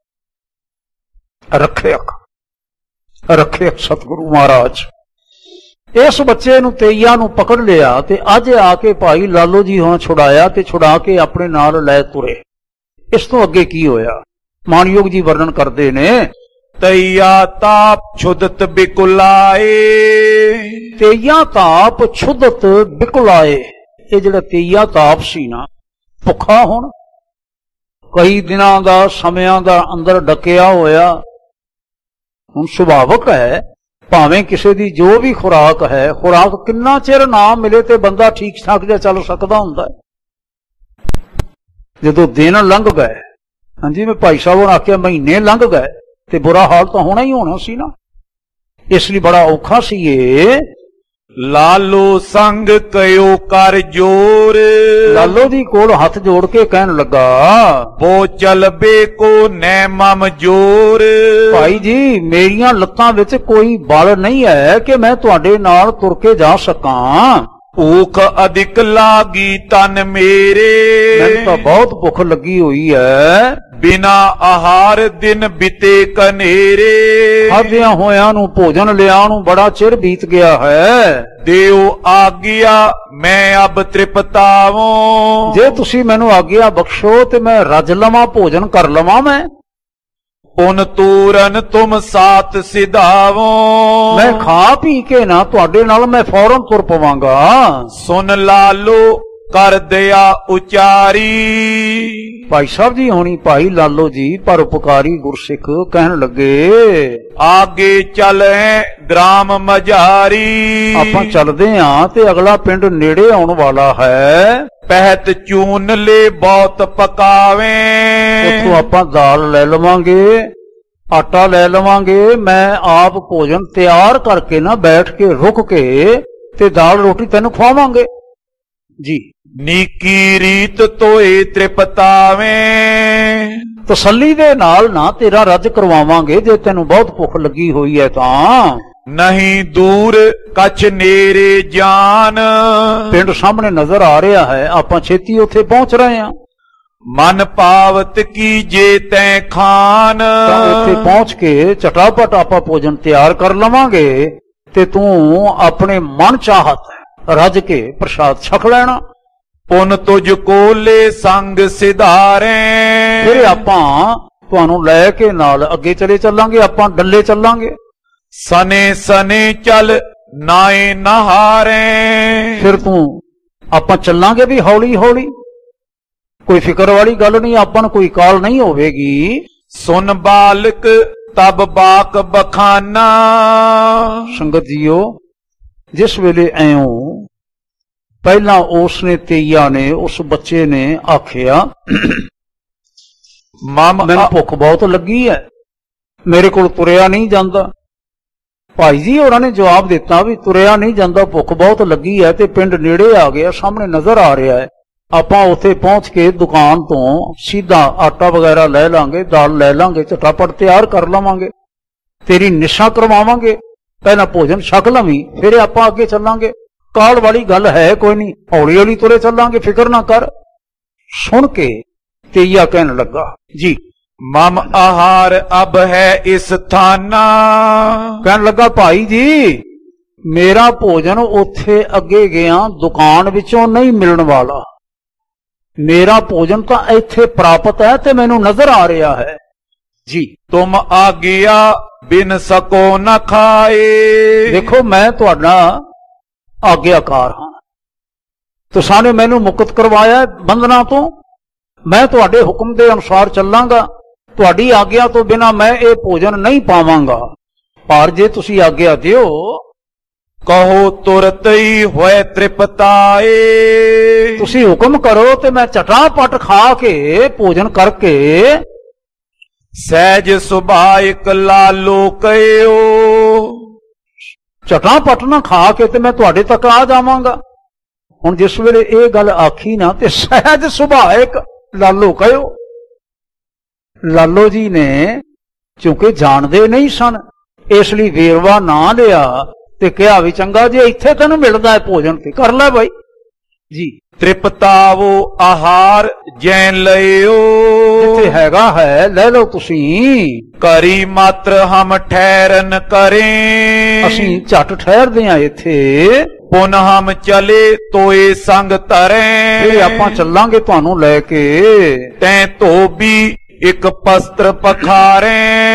A: ਰੱਖਿਆ ਸਤਿਗੁਰੂ ਮਹਾਰਾਜ। ਇਸ ਬੱਚੇ ਨੂੰ ਤੇਈਆ ਨੂੰ ਪਕੜ ਲਿਆ ਤੇ ਅੱਜ ਆ ਕੇ ਭਾਈ ਲਾਲੋ ਜੀ ਹੋਂ ਛੁਡਾਇਆ ਤੇ ਛੁਡਾ ਕੇ ਆਪਣੇ ਨਾਲ ਲੈ ਤੁਰੇ। ਇਸ ਤੋਂ ਅੱਗੇ ਕੀ ਹੋਇਆ ਮਾਨਯੋਗ ਜੀ ਵਰਣਨ ਕਰਦੇ ਨੇ।
B: ਤਈਆ ਤਾਪ ਛੁਦਤ ਬਿਕੁਲਾਏ।
A: ਤੇਈਆ ਤਾਪ ਛੁਦਤ ਬਿਕੁਲਾਏ। ਇਹ ਜਿਹੜਾ ਤੇਈਆ ਤਾਪ ਸੀ ਨਾ, ਭੁੱਖਾ ਹੁਣ ਕਈ ਦਿਨਾਂ ਦਾ, ਸਮਿਆਂ ਦਾ ਅੰਦਰ ਡੱਕਿਆ ਹੋਇਆ। ਹੁਣ ਸੁਭਾਵਕ ਹੈ, ਭਾਵੇਂ ਕਿਸੇ ਦੀ ਜੋ ਵੀ ਖੁਰਾਕ ਹੈ, ਖੁਰਾਕ ਕਿੰਨਾ ਚਿਰ ਨਾ ਮਿਲੇ ਤੇ ਬੰਦਾ ਠੀਕ ਠਾਕ ਜਿਹਾ ਚੱਲ ਸਕਦਾ ਹੁੰਦਾ ਹੈ। ਜਦੋਂ ਦਿਨ ਲੰਘ ਗਏ, ਹਾਂਜੀ ਮੈਂ ਭਾਈ ਸਾਹਿਬ ਨੇ ਆਖਿਆ ਮਹੀਨੇ ਲੰਘ ਗਏ ਤੇ ਬੁਰਾ ਹਾਲ ਤਾਂ ਹੋਣਾ ਹੀ ਹੋਣਾ ਸੀ ਨਾ। ਇਸ ਲਈ ਬੜਾ ਔਖਾ ਸੀ ਇਹ।
B: ਲਾਲੋ ਸੰਗ ਕਯੋ ਕਰ ਜੋਰ।
A: ਲਾਲੋ ਦੀ ਕੋਲ ਹੱਥ ਜੋੜ ਕੇ ਕਹਿਣ ਲੱਗਾ,
B: ਬੋ ਚਲਬੇ ਕੋ ਨੈ ਮਮ ਜੋਰ।
A: ਭਾਈ ਜੀ, ਮੇਰੀਆਂ ਲੱਤਾਂ ਵਿੱਚ ਕੋਈ ਬਲ ਨਹੀਂ ਹੈ ਕਿ ਮੈਂ ਤੁਹਾਡੇ ਨਾਲ ਤੁਰ ਕੇ ਜਾ ਸਕਾਂ।
B: ਭੂਖ ਅਧਿਕ ਲਾਗੀ ਤਨ ਮੇਰੇ।
A: ਮੈਨੂੰ ਤਾਂ ਬਹੁਤ ਭੁੱਖ ਲੱਗੀ ਹੋਈ ਹੈ।
B: ਬਿਨਾ ਆਹਾਰ ਦਿਨ ਬਿਤੇ ਕਨੇਰੇ।
A: ਖਾਧਿਆਂ ਹੋਇਆਂ ਨੂੰ, ਭੋਜਨ ਲਿਆ ਨੂੰ ਬੜਾ ਚਿਰ ਬੀਤ ਗਿਆ ਹੈ।
B: ਦਿਓ ਆਗਿਆ ਮੈਂ ਅਬ ਤ੍ਰਿਪਤਾਵਾਂ।
A: ਜੇ ਤੁਸੀਂ ਮੈਨੂੰ ਆਗਿਆ ਬਖਸ਼ੋ ਤੇ ਮੈਂ ਰੱਜ ਲਵਾਂ, ਭੋਜਨ ਕਰ ਲਵਾਂ। ਮੈਂ
B: ਪੁਨ ਤੂਰਨ ਤੁਮ ਸਾਥ ਸਿਧਾਵੋ।
A: ਮੈਂ ਖਾ ਪੀ ਕੇ ਨਾ ਤੁਹਾਡੇ ਨਾਲ ਮੈਂ ਫੌਰਨ ਤੁਰ ਪਵਾਂਗਾ।
B: ਸੁਨ ਲਾਲੋ ਕਰ ਦਿਆ ਉਚਾਰੀ।
A: ਭਾਈ ਸਾਹਿਬ ਜੀ ਹੋਣੀ ਭਾਈ ਲਾਲੋ ਜੀ ਪਰਉਪਕਾਰੀ ਗੁਰਸਿੱਖ ਕਹਿਣ ਲੱਗੇ
B: ਆਗੇ ਚਲੇ ਗ੍ਰਾਮ ਮਝਾਰੀ।
A: ਆਪਾਂ ਚੱਲਦੇ ਆਂ ਤੇ ਅਗਲਾ ਪਿੰਡ ਨੇੜੇ ਆਉਣ ਵਾਲਾ ਹੈ।
B: ਪਹਿਤ ਚੂਨ ਲੈ ਬਹੁਤ ਪਕਾਵੇ।
A: ਉੱਥੋਂ ਆਪਾਂ ਦਾਲ ਲੈ ਲਵਾਂਗੇ, ਆਟਾ ਲੈ ਲਵਾਂਗੇ। ਮੈਂ ਆਪ ਭੋਜਨ ਤਿਆਰ ਕਰਕੇ ਨਾ ਬੈਠ ਕੇ ਰੁਕ ਕੇ ਤੇ ਦਾਲ ਰੋਟੀ ਤੈਨੂੰ ਖਵਾਵਾਂਗੇ ਜੀ।
B: ਨੀਕੀ ਰੀਤ ਤੋਏ ਤ੍ਰਿਪਤਾਵੇਂ।
A: ਤਸੱਲੀ ਦੇ ਨਾਲ ਨਾ ਤੇਰਾ ਰੱਜ ਕਰਵਾਵਾਂਗੇ ਜੇ ਤੈਨੂੰ ਬਹੁਤ ਭੁੱਖ ਲੱਗੀ ਹੋਈ ਹੈ ਤਾਂ।
B: ਨਹੀਂ ਦੂਰ ਕਛ ਨੇਰੇ ਜਾਨ।
A: ਪਿੰਡ ਸਾਹਮਣੇ ਨਜ਼ਰ ਆ ਰਿਹਾ ਹੈ, ਆਪਾਂ ਛੇਤੀ ਉੱਥੇ ਪਹੁੰਚ ਰਹੇ ਹਾਂ।
B: ਮਨ ਪਾਵਤ ਕੀ ਜੇ ਤੈ ਖਾਨ।
A: ਤਾਂ ਉੱਥੇ ਪਹੁੰਚ ਕੇ ਚਟਾਪਟ ਆਪਾਂ ਭੋਜਨ ਤਿਆਰ ਕਰ ਲਵਾਂਗੇ ਤੇ ਤੂੰ ਆਪਣੇ ਮਨ ਚਾਹਤ ਰੱਜ ਕੇ ਪ੍ਰਸ਼ਾਦ ਛਕ ਲੈਣਾ।
B: ਪੁਨ ਤੁਝ ਕੋਲੇ ਸੰਗ ਸਿਧਾਰੇ।
A: ਫਿਰ ਆਪਾਂ ਤੁਹਾਨੂੰ ਲੈ ਕੇ ਨਾਲ ਅੱਗੇ ਚਲੇ ਚੱਲਾਂਗੇ, ਆਪਾਂ ਡੱਲੇ ਚੱਲਾਂਗੇ।
B: ਸਨੇ ਸਨੇ ਚੱਲ ਨਾਏ ਨਹਾਰੇ।
A: ਫਿਰ ਤੂੰ ਆਪਾਂ ਚੱਲਾਂਗੇ ਵੀ ਹੌਲੀ ਹੌਲੀ, ਕੋਈ ਫਿਕਰ ਵਾਲੀ ਗੱਲ ਨਹੀਂ, ਆਪਾਂ ਨੂੰ ਕੋਈ ਕਾਲ ਨਹੀਂ ਹੋਵੇਗੀ।
B: ਸੁਨ ਬਾਲਕ ਤਬ ਬਾਕ ਬਖਾਨਾ।
A: ਸੰਗਤ ਜੀਓ, ਜਿਸ ਵੇਲੇ ਐਉਂ ਪਹਿਲਾਂ ਉਸਨੇ ਤੇਈਆ ਨੇ ਉਸ ਬੱਚੇ ਨੇ ਆਖਿਆ ਮੈਨੂੰ ਭੁੱਖ ਬਹੁਤ ਲੱਗੀ ਹੈ, ਮੇਰੇ ਕੋਲ ਤੁਰਿਆ ਨਹੀਂ ਜਾਂਦਾ। ਭਾਈ ਜੀ ਉਹਨਾਂ ਨੇ ਜਵਾਬ ਦਿੱਤਾ ਵੀ ਤੁਰਿਆ ਨਹੀਂ ਜਾਂਦਾ, ਭੁੱਖ ਬਹੁਤ ਲੱਗੀ ਹੈ ਤੇ ਪਿੰਡ ਨੇੜੇ ਆ ਗਿਆ, ਸਾਹਮਣੇ ਨਜ਼ਰ ਆ ਰਿਹਾ ਹੈ। ਆਪਾਂ ਉੱਥੇ ਪਹੁੰਚ ਕੇ ਦੁਕਾਨ ਤੋਂ ਸਿੱਧਾ ਆਟਾ ਵਗੈਰਾ ਲੈ ਲਾਂਗੇ, ਦਾਲ ਲੈ ਲਾਂਗੇ, ਚਟਾਪਟ ਤਿਆਰ ਕਰ ਲਵਾਂਗੇ, ਤੇਰੀ ਨਿਸ਼ਾ ਕਰਵਾਵਾਂਗੇ। ਪਹਿਲਾਂ ਭੋਜਨ ਛਕ ਲਵੀਂ, ਫਿਰ ਆਪਾਂ ਅੱਗੇ ਚੱਲਾਂਗੇ। ਕਾਲ ਵਾਲੀ ਗੱਲ ਹੈ ਕੋਈ ਨਹੀਂ, ਹੌਲੀ ਹੌਲੀ ਤੁਰੇ ਚੱਲਾਂਗੇ, ਫਿਕਰ ਨਾ ਕਰ। ਸੁਣ ਕੇ ਤੇਈਆ ਕਹਿਣ ਲੱਗਾ ਜੀ
B: ਮਮ ਆਹਾਰ ਅਬ ਹੈ ਇਸ ਥਾਨਾ।
A: ਕਹਿਣ ਲੱਗਾ ਭਾਈ ਜੀ ਮੇਰਾ ਭੋਜਨ ਉੱਥੇ ਅੱਗੇ ਗਿਆ ਦੁਕਾਨ ਵਿੱਚੋਂ ਨਹੀਂ ਮਿਲਣ ਵਾਲਾ, ਮੇਰਾ ਭੋਜਨ ਤਾਂ ਇੱਥੇ ਪ੍ਰਾਪਤ ਹੈ ਤੇ ਮੈਨੂੰ ਨਜ਼ਰ ਆ ਰਿਹਾ ਹੈ ਜੀ।
B: ਤੁਮ ਆਗਿਆ ਬਿਨ ਸਕੋ ਨ ਖਾਏ।
A: ਦੇਖੋ ਮੈਂ ਤੁਹਾਡਾ ਆਗਿਆਕਾਰ ਹਾਂ, ਤੁਸਾਂ ਨੇ ਮੈਨੂੰ ਮੁਕਤ ਕਰਵਾਇਆ ਬੰਧਨਾਂ ਤੋਂ, ਮੈਂ ਤੁਹਾਡੇ ਹੁਕਮ ਦੇ ਅਨੁਸਾਰ ਚੱਲਾਂਗਾ। ਤੁਹਾਡੀ ਆਗਿਆ ਤੋਂ ਬਿਨਾਂ ਮੈਂ ਇਹ ਭੋਜਨ ਨਹੀਂ ਪਾਵਾਂਗਾ, ਪਰ ਜੇ ਤੁਸੀਂ ਆਗਿਆ ਦਿਓ
B: ਕਹੋ ਤੁਰਤ ਹੀ ਹੋਏ ਤ੍ਰਿਪਤਾਏ।
A: ਤੁਸੀਂ ਹੁਕਮ ਕਰੋ ਤੇ ਮੈਂ ਚਟਾਪਟ ਖਾ ਕੇ ਭੋਜਨ ਕਰਕੇ
B: ਸਹਿਜ ਸੁਭਾਇਕ ਲਾਲੋ ਕਹਿਓ।
A: ਚਟਾਪਟ ਨਾ ਖਾ ਕੇ ਤੇ ਮੈਂ ਤੁਹਾਡੇ ਤੱਕ ਆ ਜਾਵਾਂਗਾ। ਹੁਣ ਜਿਸ ਵੇਲੇ ਇਹ ਗੱਲ ਆਖੀ ਨਾ ਤੇ ਸਹਿਜ ਸੁਭਾਇਕ ਲਾਲੋ ਕਹਿਓ। ਲਾਲੋ ਜੀ ਨੇ ਕਿਉਂਕਿ ਜਾਣਦੇ ਨਹੀਂ ਸਨ, ਇਸ ਲਈ ਵੇਰਵਾ ਨਾ ਲਿਆ ਤੇ ਕਿਹਾ ਵੀ ਚੰਗਾ ਜੇ ਇੱਥੇ ਤੈਨੂੰ ਮਿਲਦਾ ਹੈ ਭੋਜਨ ਤੇ ਕਰ ਲੈ ਬਾਈ ਜੀ।
B: ਤ੍ਰਿਪਤਾਵੋ ਆਹਾਰ ਜੈਨ ਲਿਓ।
A: ਜਿੱਥੇ ਹੈਗਾ ਹੈ ਲੈ ਲਓ ਤੁਸੀਂ।
B: ਕਰੀ ਮਾਤਰ ਹਮ ਠਹਿਰਨ ਕਰੇ।
A: ਅਸੀਂ ਝਟ ਠਹਿਰਦੇ ਹਾਂ ਇੱਥੇ।
B: ਪੁਨ ਹਮ ਚਲੇ ਤੋਏ ਸੰਗ ਤਰੇ।
A: ਫਿਰ ਆਪਾਂ ਚੱਲਾਂਗੇ ਤੁਹਾਨੂੰ ਲੈ ਕੇ।
B: ਤੈਂ ਧੋਬੀ ਇੱਕ ਪਸਤਰ ਪਖਾਰੇ।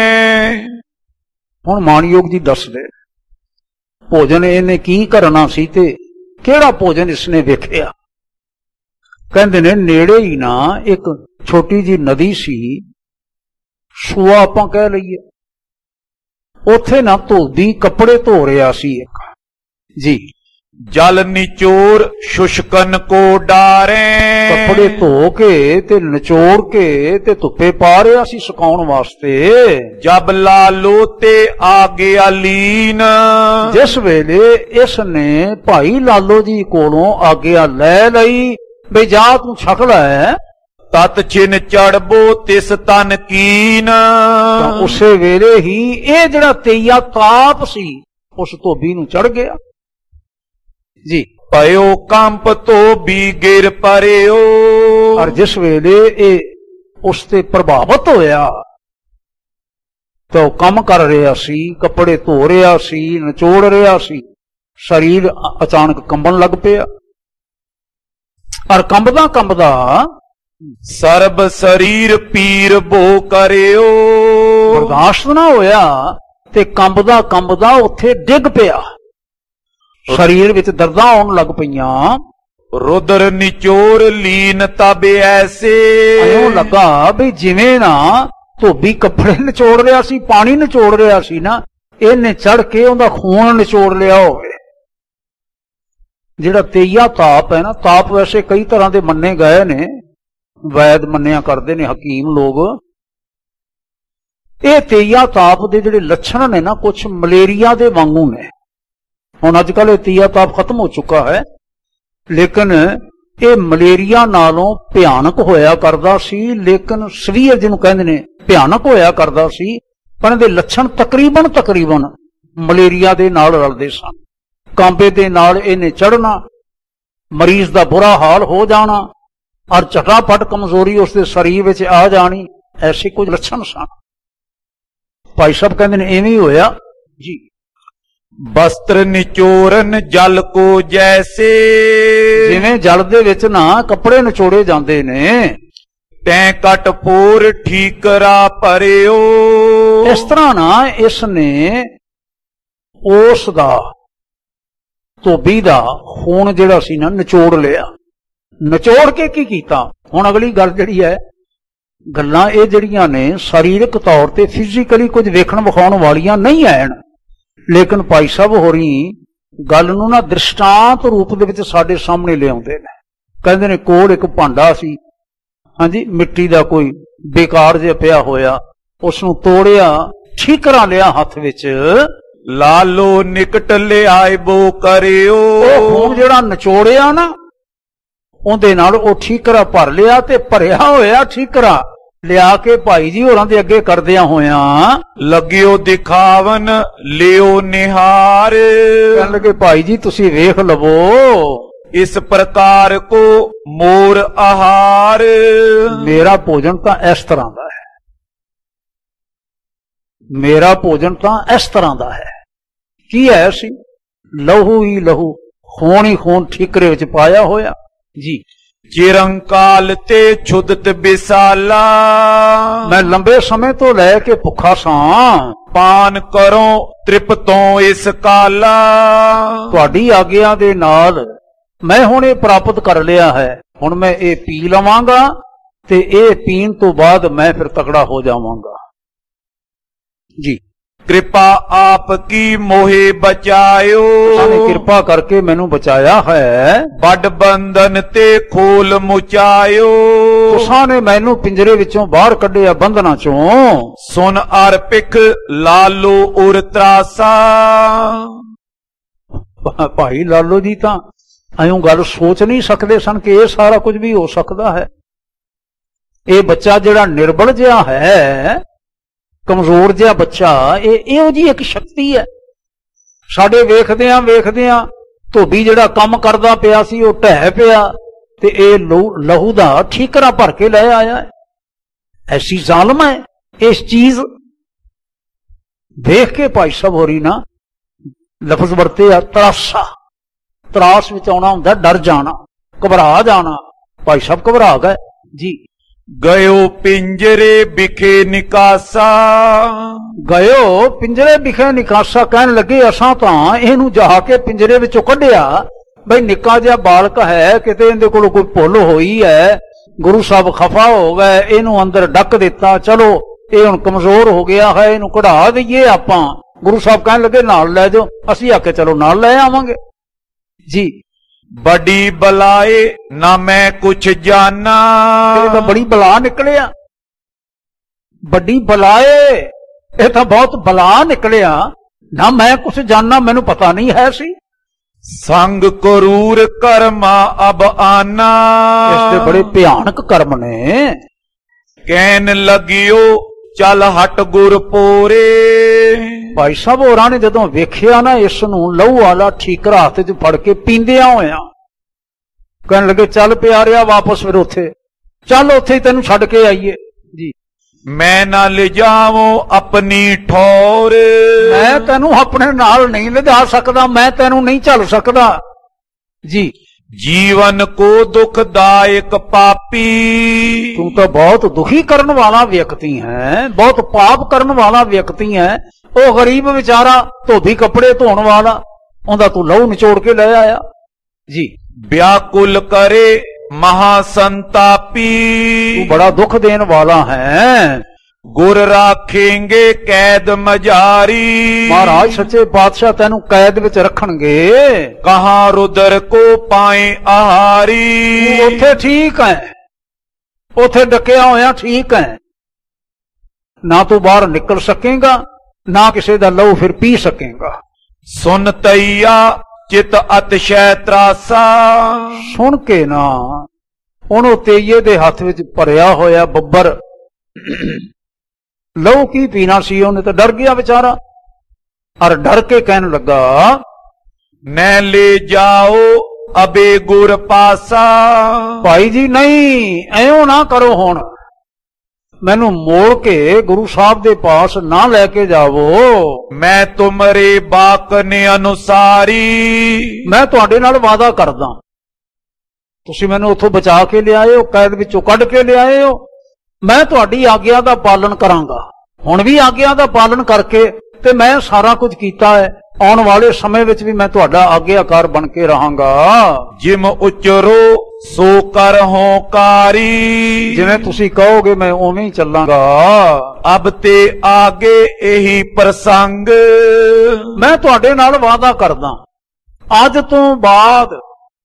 A: ਹੁਣ ਮਾਨਯੋਗ ਜੀ ਦੱਸਦੇ ਭੋਜਨ ਇਹਨੇ ਕੀ ਕਰਨਾ ਸੀ ਤੇ ਕਿਹੜਾ ਭੋਜਨ ਇਸਨੇ ਵੇਖਿਆ। ਕਹਿੰਦੇ ਨੇ ਨੇੜੇ ਹੀ ਨਾ ਇੱਕ ਛੋਟੀ ਜੀ ਨਦੀ ਸੀ, ਸੂਆ ਆਪਾਂ ਕਹਿ ਲਈਏ, ਉੱਥੇ ਨਾ ਧੋਬੀ ਕੱਪੜੇ ਧੋ ਰਿਹਾ ਸੀ ਇੱਕ ਜੀ।
B: ਜਲ ਨਿਚੋੜ ਸ਼ੁਸ਼ਕਨ ਕੋ ਡਾਰੇ।
A: ਕੱਪੜੇ ਧੋ ਕੇ ਤੇ ਨਿਚੋੜ ਕੇ ਤੇ ਧੁੱਪੇ ਪਾ ਰਿਹਾ ਸੀ ਸੁਕਾਉਣ ਵਾਸਤੇ।
B: ਜਬ ਲਾਲੋ ਤੇ ਆ ਗਿਆ ਲੀਨ।
A: ਜਿਸ ਵੇਲੇ ਇਸ ਨੇ ਭਾਈ ਲਾਲੋ ਜੀ ਕੋਲੋਂ ਆਗਿਆ ਲੈ ਲਈ ਬਈ ਜਾ ਤੂੰ ਛਕ ਲੈ,
B: ਤਤ ਚਿਨ ਚੜਬੋ ਤਿਸ ਤਨ ਕੀਨ।
A: ਤਾਂ ਉਸੇ ਵੇਲੇ ਹੀ ਇਹ ਜਿਹੜਾ ਤੇਈਆ ਕਾਪ ਸੀ ਉਸ ਧੋਬੀ ਨੂੰ ਚੜ ਗਿਆ ਜੀ।
B: ਪਇਓ ਕੰਪ ਧੋਬੀ ਗਿਰ ਪਰਿਓ।
A: ਔਰ ਜਿਸ ਵੇਲੇ ਇਹ ਉਸ ਤੇ ਪ੍ਰਭਾਵਿਤ ਹੋਇਆ ਤਾਂ ਉਹ ਕੰਮ ਕਰ ਰਿਹਾ ਸੀ, ਕੱਪੜੇ ਧੋ ਰਿਹਾ ਸੀ, ਨਿਚੋੜ ਰਿਹਾ ਸੀ, ਸਰੀਰ ਅਚਾਨਕ ਕੰਬਣ ਲੱਗ ਪਿਆ। ਔਰ ਕੰਬਦਾ ਕੰਬਦਾ
B: ਸਰਬ ਸਰੀਰ ਪੀਰ ਬੋ ਕਰਿਓ।
A: ਬਰਦਾਸ਼ਤ ਨਾ ਹੋਇਆ ਤੇ ਕੰਬਦਾ ਉੱਥੇ ਡਿੱਗ ਪਿਆ। ਸਰੀਰ ਵਿੱਚ ਦਰਦਾਂ ਆਉਣ ਲੱਗ ਪਈਆਂ।
B: ਰੁਦਰ ਨਿਚੋਰ ਲੀਨ ਤਬ ਐਸੇ।
A: ਇਉਂ ਲੱਗਾ ਵੀ ਜਿਵੇਂ ਨਾ ਧੋਬੀ ਕੱਪੜੇ ਨਿਚੋੜ ਰਿਹਾ ਸੀ, ਪਾਣੀ ਨਿਚੋੜ ਰਿਹਾ ਸੀ ਨਾ, ਇਹਨੇ ਚੜ ਕੇ ਉਹਦਾ ਖੂਨ ਨਿਚੋੜ ਲਿਆ ਹੋਵੇ। ਜਿਹੜਾ ਤੇਈਆ ਤਾਪ ਹੈ ਨਾ, ਤਾਪ ਵੈਸੇ ਕਈ ਤਰ੍ਹਾਂ ਦੇ ਮੰਨੇ ਗਏ ਨੇ, ਵੈਦ ਮੰਨਿਆ ਕਰਦੇ ਨੇ ਹਕੀਮ ਲੋਕ। ਇਹ ਤੇਈਆ ਤਾਪ ਦੇ ਜਿਹੜੇ ਲੱਛਣ ਨੇ ਨਾ, ਕੁਝ ਮਲੇਰੀਆ ਦੇ ਵਾਂਗੂ ਨੇ। ਹੁਣ ਅੱਜ ਕੱਲ੍ਹ ਇਹ ਤੇਈਆ ਤਾਪ ਖਤਮ ਹੋ ਚੁੱਕਾ ਹੈ, ਲੇਕਿਨ ਇਹ ਮਲੇਰੀਆ ਨਾਲੋਂ ਭਿਆਨਕ ਹੋਇਆ ਕਰਦਾ ਸੀ। ਲੇਕਿਨ ਸਵੀਅਰ ਜਿਹਨੂੰ ਕਹਿੰਦੇ ਨੇ, ਭਿਆਨਕ ਹੋਇਆ ਕਰਦਾ ਸੀ, ਪਰ ਇਹਦੇ ਲੱਛਣ ਤਕਰੀਬਨ ਮਲੇਰੀਆ ਦੇ ਨਾਲ ਰਲਦੇ ਸਨ। ਕਾਂਬੇ ਦੇ ਨਾਲ ਇਹਨੇ ਚੜ੍ਹਨਾ, ਮਰੀਜ਼ ਦਾ ਬੁਰਾ ਹਾਲ ਹੋ ਜਾਣਾ, ਔਰ ਝਟਾਪਟ ਕਮਜ਼ੋਰੀ ਉਸਦੇ ਸਰੀਰ ਵਿੱਚ ਆ ਜਾਣੀ, ਐਸੇ ਕੁਝ ਲੱਛਣ ਸਨ। ਭਾਈ ਸਾਹਿਬ ਕਹਿੰਦੇ ਨੇ ਐਵੇਂ ਹੀ ਹੋਇਆ ਜੀ।
B: ਵਸਤਰ ਨਿਚੋਰਨ ਜਲ ਕੋ ਜੈਸੇ।
A: ਜਿਵੇਂ ਜਲ ਦੇ ਵਿੱਚ ਨਾ ਕੱਪੜੇ ਨਿਚੋੜੇ ਜਾਂਦੇ ਨੇ,
B: ਤੈਂ ਕਟ ਪੂਰ ਠੀਕਰਾ ਭਰਿਓ।
A: ਇਸ ਤਰ੍ਹਾਂ ਨਾ ਇਸ ਨੇ ਉਸ ਦਾ, ਧੋਬੀ ਦਾ ਖੂਨ ਜਿਹੜਾ ਸੀ ਨਾ ਨਿਚੋੜ ਲਿਆ। ਨਿਚੋੜ ਕੇ ਕੀ ਕੀਤਾ? ਹੁਣ ਅਗਲੀ ਗੱਲ ਜਿਹੜੀ ਹੈ, ਗੱਲਾਂ ਇਹ ਜਿਹੜੀਆਂ ਨੇ ਸਰੀਰਕ ਤੌਰ ਤੇ ਫਿਜ਼ੀਕਲੀ ਕੁਝ ਵੇਖਣ ਵਿਖਾਉਣ ਵਾਲੀਆਂ ਨਹੀਂ ਐਣ, ਲੇਕਿਨ ਭਾਈ ਸਾਹਿਬ ਹੋਰੀ ਗੱਲ ਨੂੰ ਨਾ ਦ੍ਰਿਸ਼ਟਾਂਤ ਰੂਪ ਦੇ ਵਿੱਚ ਸਾਡੇ ਸਾਹਮਣੇ ਲਿਆਉਂਦੇ ਨੇ। ਕਹਿੰਦੇ ਨੇ ਕੋਲ ਇੱਕ ਭਾਂਡਾ ਸੀ, ਹਾਂਜੀ, ਮਿੱਟੀ ਦਾ ਕੋਈ ਬੇਕਾਰ ਜਿਹਾ ਪਿਆ ਹੋਇਆ, ਉਸ ਨੂੰ ਤੋੜਿਆ, ਠੀਕਰਾ ਲਿਆ ਹੱਥ ਵਿੱਚ,
B: ਲਾਲੋ ਨਿਕਟ ਲਿਆਏ ਬੋ ਕਰਿਓ।
A: ਉਹ ਖੂਨ ਜਿਹੜਾ ਨਿਚੋੜਿਆ ਨਾ, ਉਹਦੇ ਨਾਲ ਉਹ ਠੀਕਰਾ ਭਰ ਲਿਆ, ਤੇ ਭਰਿਆ ਹੋਇਆ ਠੀਕਰਾ ਲਿਆ ਕੇ ਭਾਈ ਜੀ ਹੋਰਾਂ ਦੇ ਅੱਗੇ ਕਰਦਿਆਂ ਹੋਇਆਂ
B: ਲੱਗਿਓ ਦਿਖਾਵਨ ਲਿਓ ਨਿਹਾਰ।
A: ਕਹਿਣ ਲੱਗੇ ਭਾਈ ਜੀ ਤੁਸੀਂ ਵੇਖ ਲਵੋ,
B: ਇਸ ਪ੍ਰਕਾਰ ਕੋ ਮੋਰ ਆਹਾਰ।
A: ਮੇਰਾ ਭੋਜਨ ਤਾਂ ਇਸ ਤਰ੍ਹਾਂ ਦਾ ਹੈ, ਮੇਰਾ ਭੋਜਨ ਤਾਂ ਇਸ ਤਰ੍ਹਾਂ ਦਾ ਹੈ। ਕੀ ਹੈ ਸੀ? ਲਹੂ ਹੀ ਲਹੂ, ਖੂਨ ਹੀ ਖੂਨ ਠੀਕਰੇ ਵਿੱਚ ਪਾਇਆ ਹੋਇਆ ਜੀ।
B: ਚਿਰੰਕਾਲ ਤੇ ਛੁਦਤ ਬਿਸਾਲਾ।
A: ਮੈਂ ਲੰਬੇ ਸਮੇਂ ਤੋਂ ਲੈ ਕੇ ਭੁੱਖਾ ਸਾਂ,
B: ਪਾਨ ਕਰੋ ਤ੍ਰਿਪਤੋਂ ਇਸ ਕਾਲਾ।
A: ਤੁਹਾਡੀ ਆਗਿਆ ਦੇ ਨਾਲ ਮੈਂ ਹੁਣ ਇਹ ਪ੍ਰਾਪਤ ਕਰ ਲਿਆ ਹੈ, ਹੁਣ ਮੈਂ ਇਹ ਪੀ ਲਵਾਂਗਾ, ਤੇ ਇਹ ਪੀਣ ਤੋਂ ਬਾਅਦ ਮੈਂ ਫਿਰ ਤਕੜਾ ਹੋ ਜਾਵਾਂਗਾ ਜੀ।
B: ਕਿਰਪਾ ਆਪ ਕੀ ਮੋਹਿ ਬਚਾਇਓ।
A: ਉਹਨੇ ਕਿਰਪਾ ਕਰਕੇ ਮੈਨੂੰ ਬਚਾਇਆ ਹੈ।
B: ਵੱਡ ਬੰਧਨ ਤੇ ਖੋਲ ਮੁਚਾਇਓ।
A: ਤੁਸਾਂ ਨੇ ਮੈਨੂੰ ਪਿੰਜਰੇ ਵਿੱਚੋਂ ਬਾਹਰ ਕੱਢਿਆ, ਬੰਧਨਾਂ ਚੋਂ।
B: ਸੁਨ ਅਰ ਪਿਖ ਲਾਲੋ ਉਰ ਤਰਾਸਾ।
A: ਭਾਈ ਲਾਲੋ ਜੀ ਤਾਂ ਐਉਂ ਗੱਲ ਸੋਚ ਨਹੀਂ ਸਕਦੇ ਸਨ ਕਿ ਇਹ ਸਾਰਾ ਕੁਝ ਵੀ ਹੋ ਸਕਦਾ ਹੈ। ਇਹ ਬੱਚਾ ਜਿਹੜਾ ਨਿਰਬਲ ਜਿਹਾ ਹੈ, ਕਮਜ਼ੋਰ ਜਿਹਾ ਬੱਚਾ, ਇਹ ਇਹੋ ਜਿਹੀ ਇੱਕ ਸ਼ਕਤੀ ਹੈ। ਸਾਡੇ ਵੇਖਦਿਆਂ ਧੋਬੀ ਜਿਹੜਾ ਕੰਮ ਕਰਦਾ ਪਿਆ ਸੀ ਉਹ ਢਹਿ ਪਿਆ, ਤੇ ਇਹ ਲਹੂ ਦਾ ਠੀਕਰਾ ਭਰ ਕੇ ਲੈ ਆਇਆ। ਐਸੀ ਜ਼ਾਲਮ ਹੈ ਇਸ ਚੀਜ਼। ਵੇਖ ਕੇ ਭਾਈ ਸਾਹਿਬ ਹੋਰੀ ਨਾ ਲਫ਼ਜ਼ ਵਰਤੇ ਆ, ਤਰਾਸਾ। ਤਰਾਸ ਵਿੱਚ ਆਉਣਾ ਹੁੰਦਾ ਡਰ ਜਾਣਾ, ਘਬਰਾ ਜਾਣਾ। ਭਾਈ ਸਾਹਿਬ ਘਬਰਾ ਗਏ ਜੀ।
B: ਗਇਓ ਪਿੰਜਰੇ ਵਿਖੇ ਨਿਕਾਸਾ।
A: ਗਇਓ ਪਿੰਜਰੇ ਵਿਖੇ ਨਿਕਾਸਾ, ਕਹਿਣ ਲੱਗੇ ਅਸਾਂ ਤਾਂ ਇਹਨੂੰ ਜਾ ਕੇ ਪਿੰਜਰੇ ਵਿੱਚੋਂ ਕੱਢਿਆ। ਬਈ ਨਿੱਕਾ ਜਿਹਾ ਬਾਲਕ ਹੈ, ਕਿਤੇ ਇਹਦੇ ਕੋਲ ਕੋਈ ਭੁੱਲ ਹੋਈ ਹੈ, ਗੁਰੂ ਸਾਹਿਬ ਖਫਾ ਹੋ ਗਏ, ਇਹਨੂੰ ਅੰਦਰ ਡੱਕ ਦਿੱਤਾ। ਚਲੋ ਇਹ ਹੁਣ ਕਮਜ਼ੋਰ ਹੋ ਗਿਆ ਹੈ, ਇਹਨੂੰ ਕਢਾ ਦਈਏ ਆਪਾਂ। ਗੁਰੂ ਸਾਹਿਬ ਕਹਿਣ ਲੱਗੇ ਨਾਲ ਲੈ ਜਾਓ। ਅਸੀਂ ਆਕੇ ਚਲੋ ਨਾਲ ਲੈ ਆਵਾਂਗੇ ਜੀ।
B: ਬੜੀ ਬਲਾਏ ਨਾ ਮੈਂ ਕੁਛ ਜਾਨਾ।
A: ਇਹ ਤਾਂ ਬੜੀ ਬਲਾ ਨਿਕਲਿਆ, ਵੱਡੀ ਬਲਾਏ, ਇਹ ਤਾਂ ਬਹੁਤ ਬਲਾ ਨਿਕਲਿਆ। ਨਾ ਮੈਂ ਕੁਛ ਜਾਨਾ, ਮੈਨੂੰ ਪਤਾ ਨਹੀਂ ਹੈ ਸੀ।
B: ਸੰਗ ਕਰੂਰ ਕਰਮਾ ਅਬ ਆਨਾ।
A: ਇਸ ਦੇ ਬੜੇ ਭਿਆਨਕ ਕਰਮ ਨੇ।
B: ਕਹਿਣ ਲਗਿਓ ਚੱਲ ਹਟ ਗੁਰਪੋਰੇ।
A: ਭਾਈ ਸਾਹਿਬ ਹੋਰਾਂ ਨੇ ਜਦੋਂ ਵੇਖਿਆ ਨਾ ਇਸ ਨੂੰ, ਲਹੂ ਵਾਲਾ ਠੀਕਰਾ ਹੱਥ 'ਚ ਫੜ ਕੇ ਪੀਂਦਿਆਂ ਹੋਇਆ, ਕਹਿਣ ਲੱਗੇ ਚੱਲ ਪਿਆਰਿਆ ਵਾਪਸ ਫਿਰ ਉੱਥੇ ਚੱਲ, ਉੱਥੇ ਹੀ ਤੈਨੂੰ ਛੱਡ ਕੇ ਆਈਏ ਜੀ।
B: ਮੈਂ ਨਾ ਲਿਜਾਵੋ ਆਪਣੀ ਠੌਰ।
A: ਮੈਂ ਤੈਨੂੰ ਆਪਣੇ ਨਾਲ ਨਹੀਂ ਲਿਜਾ ਸਕਦਾ, ਮੈਂ ਤੈਨੂੰ ਨਹੀਂ ਚੱਲ ਸਕਦਾ ਜੀ।
B: जीवन को दुखदायक पापी।
A: तू तो बहुत दुखी करने वाला व्यक्ति है, बहुत पाप करने वाला व्यक्ति है। वो गरीब बेचारा धोबी कपड़े धोने वाला, उनका तू लहू निचोड़ के ले आया जी।
B: व्याकुल करे महासंतापी।
A: तू बड़ा दुख देने वाला है।
B: गुर राखेंगे कैद मजारी।
A: महाराज सच्चे पातशाह तेनू कैद विच रखणगे।
B: कहाँ रुदर को पाए आहारी।
A: तू उथे ठीक है, उथे डकिया होया ठीक है। ना तू बाहर निकल सकेगा, ना किसी दा लहू फिर पी सकेगा।
B: सुन तैया चित अतिशय त्रासा।
A: सुन के ना ਉਹਨੂੰ ਤੇਈਏ ਦੇ ਹੱਥ ਵਿੱਚ ਭਰਿਆ ਹੋਇਆ ਬੱਬਰ ਲਹੂ ਕੀ ਪੀਣਾ ਸੀ। ਉਹਨੇ ਤਾਂ ਡਰ ਗਿਆ ਵਿਚਾਰਾ, ਔਰ ਡਰ ਕੇ ਕਹਿਣ ਲੱਗਾ
B: न ले जाओ अबे गुर पासा।
A: ਭਾਈ ਜੀ ਨਹੀਂ, ਐਉਂ ਨਾ ਕਰੋ, ਹੁਣ ਮੈਨੂੰ ਮੋੜ ਕੇ ਗੁਰੂ ਸਾਹਿਬ ਦੇ ਪਾਸ ਨਾ ਲੈ ਕੇ ਜਾਵੋ।
B: मैं तुमरे बाकने अनुसारी।
A: ਮੈਂ ਤੁਹਾਡੇ ਨਾਲ ਵਾਅਦਾ ਕਰਦਾ, ਤੁਸੀਂ ਮੈਨੂੰ ਉੱਥੋਂ ਬਚਾ ਕੇ ਲਿਆਏ ਹੋ, ਕੈਦ ਵਿੱਚੋਂ ਕੱਢ ਕੇ ਲਿਆਏ ਹੋ, ਮੈਂ ਤੁਹਾਡੀ ਆਗਿਆ ਦਾ ਪਾਲਣ ਕਰਾਂਗਾ। ਹੁਣ ਵੀ ਆਗਿਆ ਦਾ ਪਾਲਣ ਕਰਕੇ ਤੇ ਮੈਂ ਸਾਰਾ ਕੁਝ ਕੀਤਾ ਹੈ, ਆਉਣ ਵਾਲੇ ਸਮੇਂ ਵਿੱਚ ਵੀ ਮੈਂ ਤੁਹਾਡਾ ਆਗਿਆਕਾਰ ਬਣ ਕੇ ਰਹਾਂਗਾ।
B: जिम उचरो सो कर होकारी।
A: ਜਿਵੇਂ ਤੁਸੀਂ ਕਹੋਗੇ ਮੈਂ ਉਵੇਂ ਹੀ ਚੱਲਾਂਗਾ।
B: अब ते आगे यही प्रसंग।
A: ਮੈਂ ਤੁਹਾਡੇ ਨਾਲ ਵਾਅਦਾ ਕਰਦਾ, ਅੱਜ ਤੋਂ ਬਾਅਦ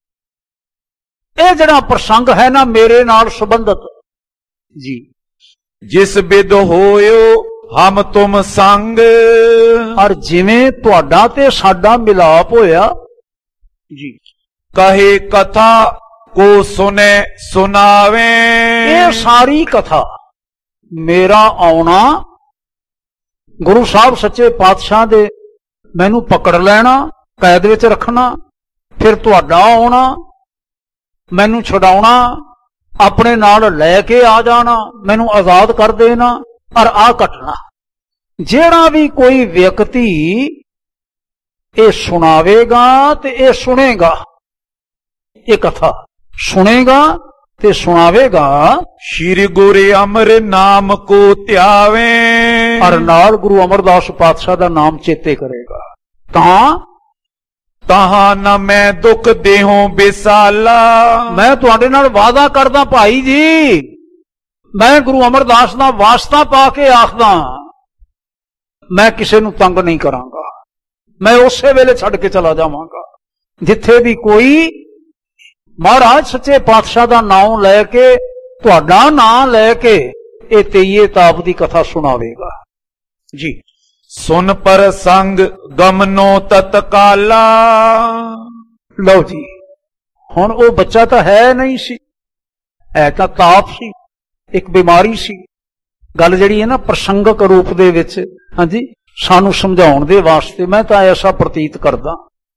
A: ਇਹ ਜਿਹੜਾ ਪ੍ਰਸੰਗ ਹੈ ਨਾ ਮੇਰੇ ਨਾਲ ਸੰਬੰਧਿਤ ਜੀ।
B: जिस विद होयो हम तुम संग।
A: ਔਰ ਜਿਵੇਂ ਤੁਹਾਡਾ ਤੇ ਸਾਡਾ ਮਿਲਾਪ ਹੋਇਆ ਜੀ,
B: कहे कथा को सुने सुनावे।
A: ਇਹ ਸਾਰੀ ਕਥਾ ਮੇਰਾ ਆਉਣਾ, ਗੁਰੂ ਸਾਹਿਬ ਸੱਚੇ ਪਾਤਸ਼ਾਹ ਦੇ ਮੈਨੂੰ ਪਕੜ ਲੈਣਾ, ਕੈਦ ਵਿੱਚ ਰੱਖਣਾ, ਫਿਰ ਤੁਹਾਡਾ ਆਉਣਾ, ਮੈਨੂੰ ਛਡਾਉਣਾ, ਆਪਣੇ ਨਾਲ ਲੈ ਕੇ ਆ ਜਾਣਾ, ਮੈਨੂੰ ਆਜ਼ਾਦ ਕਰ ਦੇਣਾ, ਔਰ ਆ ਘਟਨਾ ਜਿਹੜਾ ਵੀ ਕੋਈ ਵਿਅਕਤੀ ਇਹ ਸੁਣਾਵੇਗਾ ਤੇ ਇਹ ਸੁਣੇਗਾ, ਇਹ ਕਥਾ ਸੁਣੇਗਾ ਤੇ ਸੁਣਾਵੇਗਾ,
B: श्री गुरु अमर नाम को त्यावे।
A: ਔਰ ਨਾਲ ਗੁਰੂ ਅਮਰਦਾਸ ਪਾਤਸ਼ਾਹ ਦਾ ਨਾਮ ਚੇਤੇ ਕਰੇਗਾ, ਤਾਂ
B: तहां न मैं दुख देहूं बिसाला।
A: ਮੈਂ ਤੁਹਾਡੇ ਨਾਲ ਵਾਅਦਾ ਕਰਦਾ ਭਾਈ ਜੀ, ਮੈਂ ਗੁਰੂ ਅਮਰਦਾਸ ਦਾ ਵਾਸਤਾ ਪਾ ਕੇ ਆਖਦਾ, ਮੈਂ ਕਿਸੇ ਨੂੰ ਤੰਗ ਨਹੀਂ ਕਰਾਂਗਾ। ਮੈਂ ਉਸੇ ਵੇਲੇ ਛੱਡ ਕੇ ਚਲਾ ਜਾਵਾਂਗਾ ਜਿੱਥੇ ਵੀ ਕੋਈ ਮਹਾਰਾਜ ਸੱਚੇ ਪਾਤਸ਼ਾਹ ਦਾ ਨਾਮ ਲੈ ਕੇ, ਤੁਹਾਡਾ ਨਾਮ ਲੈ ਕੇ ਇਹ ਤੇਈਏ ਤਾਪ ਦੀ ਕਥਾ ਸੁਣਾਵੇਗਾ ਜੀ।
B: सुन पर संग गमनो तत्काला।
A: ਲਓ ਜੀ, ਹੁਣ ਉਹ ਬੱਚਾ ਤਾਂ ਹੈ ਨਹੀਂ ਸੀ, ਹੈ ਤਾਂ ਤਾਪ ਸੀ, ਇੱਕ ਬਿਮਾਰੀ ਸੀ। ਗੱਲ ਜਿਹੜੀ ਹੈ ਨਾ ਪ੍ਰਸੰਗਕ ਰੂਪ ਦੇ ਵਿੱਚ, ਹਾਂਜੀ, ਸਾਨੂੰ ਸਮਝਾਉਣ ਦੇ ਵਾਸਤੇ ਮੈਂ ਤਾਂ ਐਸਾ ਪ੍ਰਤੀਤ ਕਰਦਾ,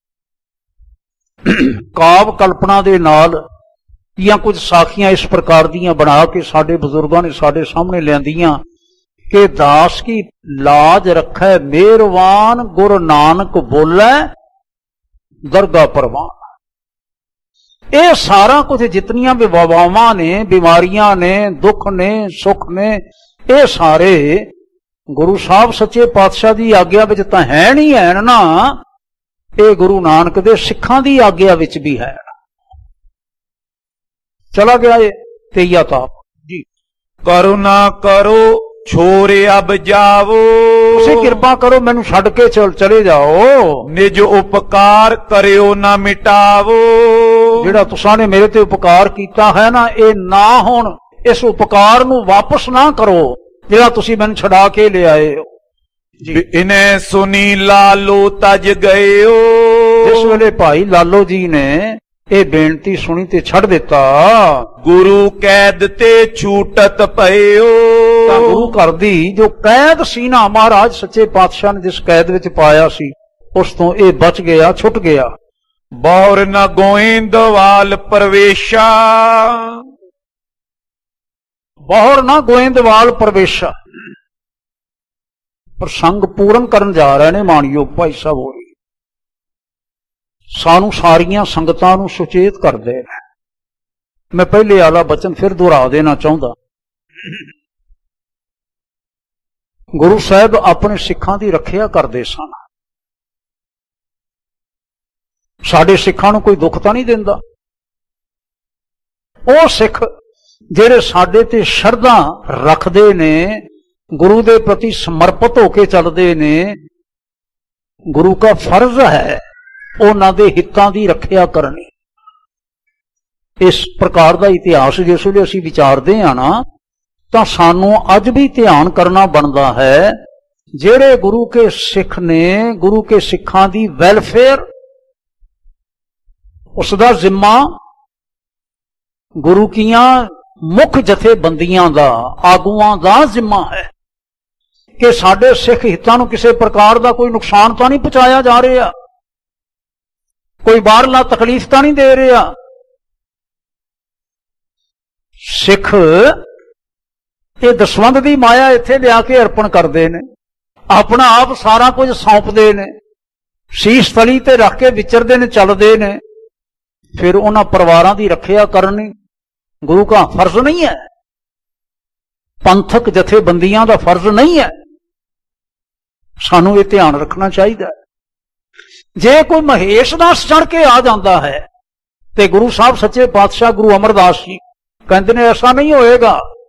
A: ਕਾਵ ਕਲਪਨਾ ਦੇ ਨਾਲ ਜਾਂ ਕੁਝ ਸਾਖੀਆਂ ਇਸ ਪ੍ਰਕਾਰ ਦੀਆਂ ਬਣਾ ਕੇ ਸਾਡੇ ਬਜ਼ੁਰਗਾਂ ਨੇ ਸਾਡੇ ਸਾਹਮਣੇ ਲਿਆਂਦੀਆਂ ਕਿ ਦਾਸ ਕੀ ਲਾਜ ਰੱਖੈ ਮਿਹਰਵਾਨ, ਗੁਰੂ ਨਾਨਕ ਬੋਲੇ ਦਰਗਾ ਪ੍ਰਵਾਨ। ਇਹ ਸਾਰਾ ਕੁਝ ਜਿਤਨੀਆਂ ਵੀ ਵਬਾਵਾਂ ਨੇ, ਬਿਮਾਰੀਆਂ ਨੇ, ਦੁੱਖ ਨੇ, ਸੁੱਖ ਨੇ, ਇਹ ਸਾਰੇ ਗੁਰੂ ਸਾਹਿਬ ਸੱਚੇ ਪਾਤਸ਼ਾਹ ਦੀ ਆਗਿਆ ਵਿੱਚ ਤਾਂ ਹੈ ਨਹੀਂ ਹੈ ਨਾ, ਇਹ ਗੁਰੂ ਨਾਨਕ ਦੇ ਸਿੱਖਾਂ ਦੀ ਆਗਿਆ ਵਿੱਚ ਵੀ ਹੈ। ਚਲਾ ਗਿਆ ਇਹ ਤੇਈਆ ਤਾਪ ਜੀ।
B: करुणा करो छोरे अब जावो।
A: ਤੁਸੀਂ ਕਿਰਪਾ ਕਰੋ ਮੈਨੂੰ ਛੱਡ ਕੇ ਚਲੇ ਜਾਓ।
B: निज उपकार करियो ना मिटावो।
A: ਜਿਹੜਾ ਤੁਸਾਂ ਨੇ ਮੇਰੇ ਤੇ ਉਪਕਾਰ ਕੀਤਾ ਹੈ ਨਾ, ਇਹ ਨਾ ਹੁਣ ਇਸ ਉਪਕਾਰ ਨੂੰ ਵਾਪਸ ਨਾ ਕਰੋ ਜਿਹੜਾ ਤੁਸੀਂ ਮੈਨੂੰ ਛਡਾ ਕੇ ਲਿਆਏ ਹੋ।
B: इन्हें सुनी लालो तज गयो।
A: ਜਿਸ ਵੇਲੇ ਭਾਈ ਲਾਲੋ ਜੀ ਨੇ ਇਹ ਬੇਨਤੀ ਸੁਣੀ ਤੇ ਛੱਡ ਦਿੱਤਾ,
B: गुरु कैद ते छूटत पयो।
A: ਤਾਂ ਗੁਰੂ ਘਰ ਦੀ ਜੋ ਕੈਦ ਸੀ ਨਾ, ਮਹਾਰਾਜ ਸੱਚੇ ਪਾਤਸ਼ਾਹ ਨੇ ਜਿਸ ਕੈਦ ਵਿੱਚ ਪਾਇਆ ਸੀ, ਉਸ ਤੋਂ ਇਹ ਬਚ ਗਿਆ, ਛੁੱਟ ਗਿਆ।
B: बौर न गोइंदवाल प्रवेशा।
A: ਬਹੁਰ ਨਾ ਗੋਇੰਦਵਾਲ ਪ੍ਰਵੇਸ਼ਾ। ਪ੍ਰਸੰਗ ਪੂਰਨ ਕਰਨ ਜਾ ਰਹੇ ਨੇ ਮਾਣਯੋਗ ਭਾਈ ਸਾਹਿਬ ਹੋਰੀ। सानू सारियां संगतां नू सुचेत करदे ने। मैं पहले आला बचन फिर दोहरा देना चाहता। गुरु साहब अपने सिखां दी रखिया करदे सन। साडे सिखां नू कोई दुख तां नहीं दिंदा। ਉਹ सिख ਜਿਹੜੇ ਸਾਡੇ ਤੇ ਸ਼ਰਧਾ ਰੱਖਦੇ ਨੇ, गुरु दे प्रति समर्पित होके चलते ने, गुरु का फर्ज है उन्हां दे हितां दी रखिया करनी। इस प्रकार का इतिहास जिस वेले असीं विचारदे हां ना, तां सानू अज भी ध्यान करना बनता है, जेड़े गुरु के सिख ने, गुरु के सिखां दी वैलफेयर, उसका जिम्मा गुरु कियां मुख जथेबंदियां दा, आगुआं दा जिम्मा है कि साडे सिख हितां नूं किसी प्रकार का कोई नुकसान तो नहीं पहुंचाया जा रहा, कोई बाहरला तकलीफ तो नहीं दे रहा। सिख ये दसवंध की माया इत्थे लिया के अर्पण करते हैं, अपना आप सारा कुछ सौंपते हैं, शीश तली ते रख के विचरते हैं, चलते हैं। फिर उन्हां परिवारां दी रखिया करनी गुरु का फर्ज नहीं है, पंथक जथेबंदियां दा फर्ज नहीं है। सानू ये ध्यान रखना चाहिए। जे कोई महेश दास चढ़ के आ जाता है तो गुरु साहब सच्चे पातशाह गुरु अमरदास जी कहते ने ऐसा नहीं होएगा,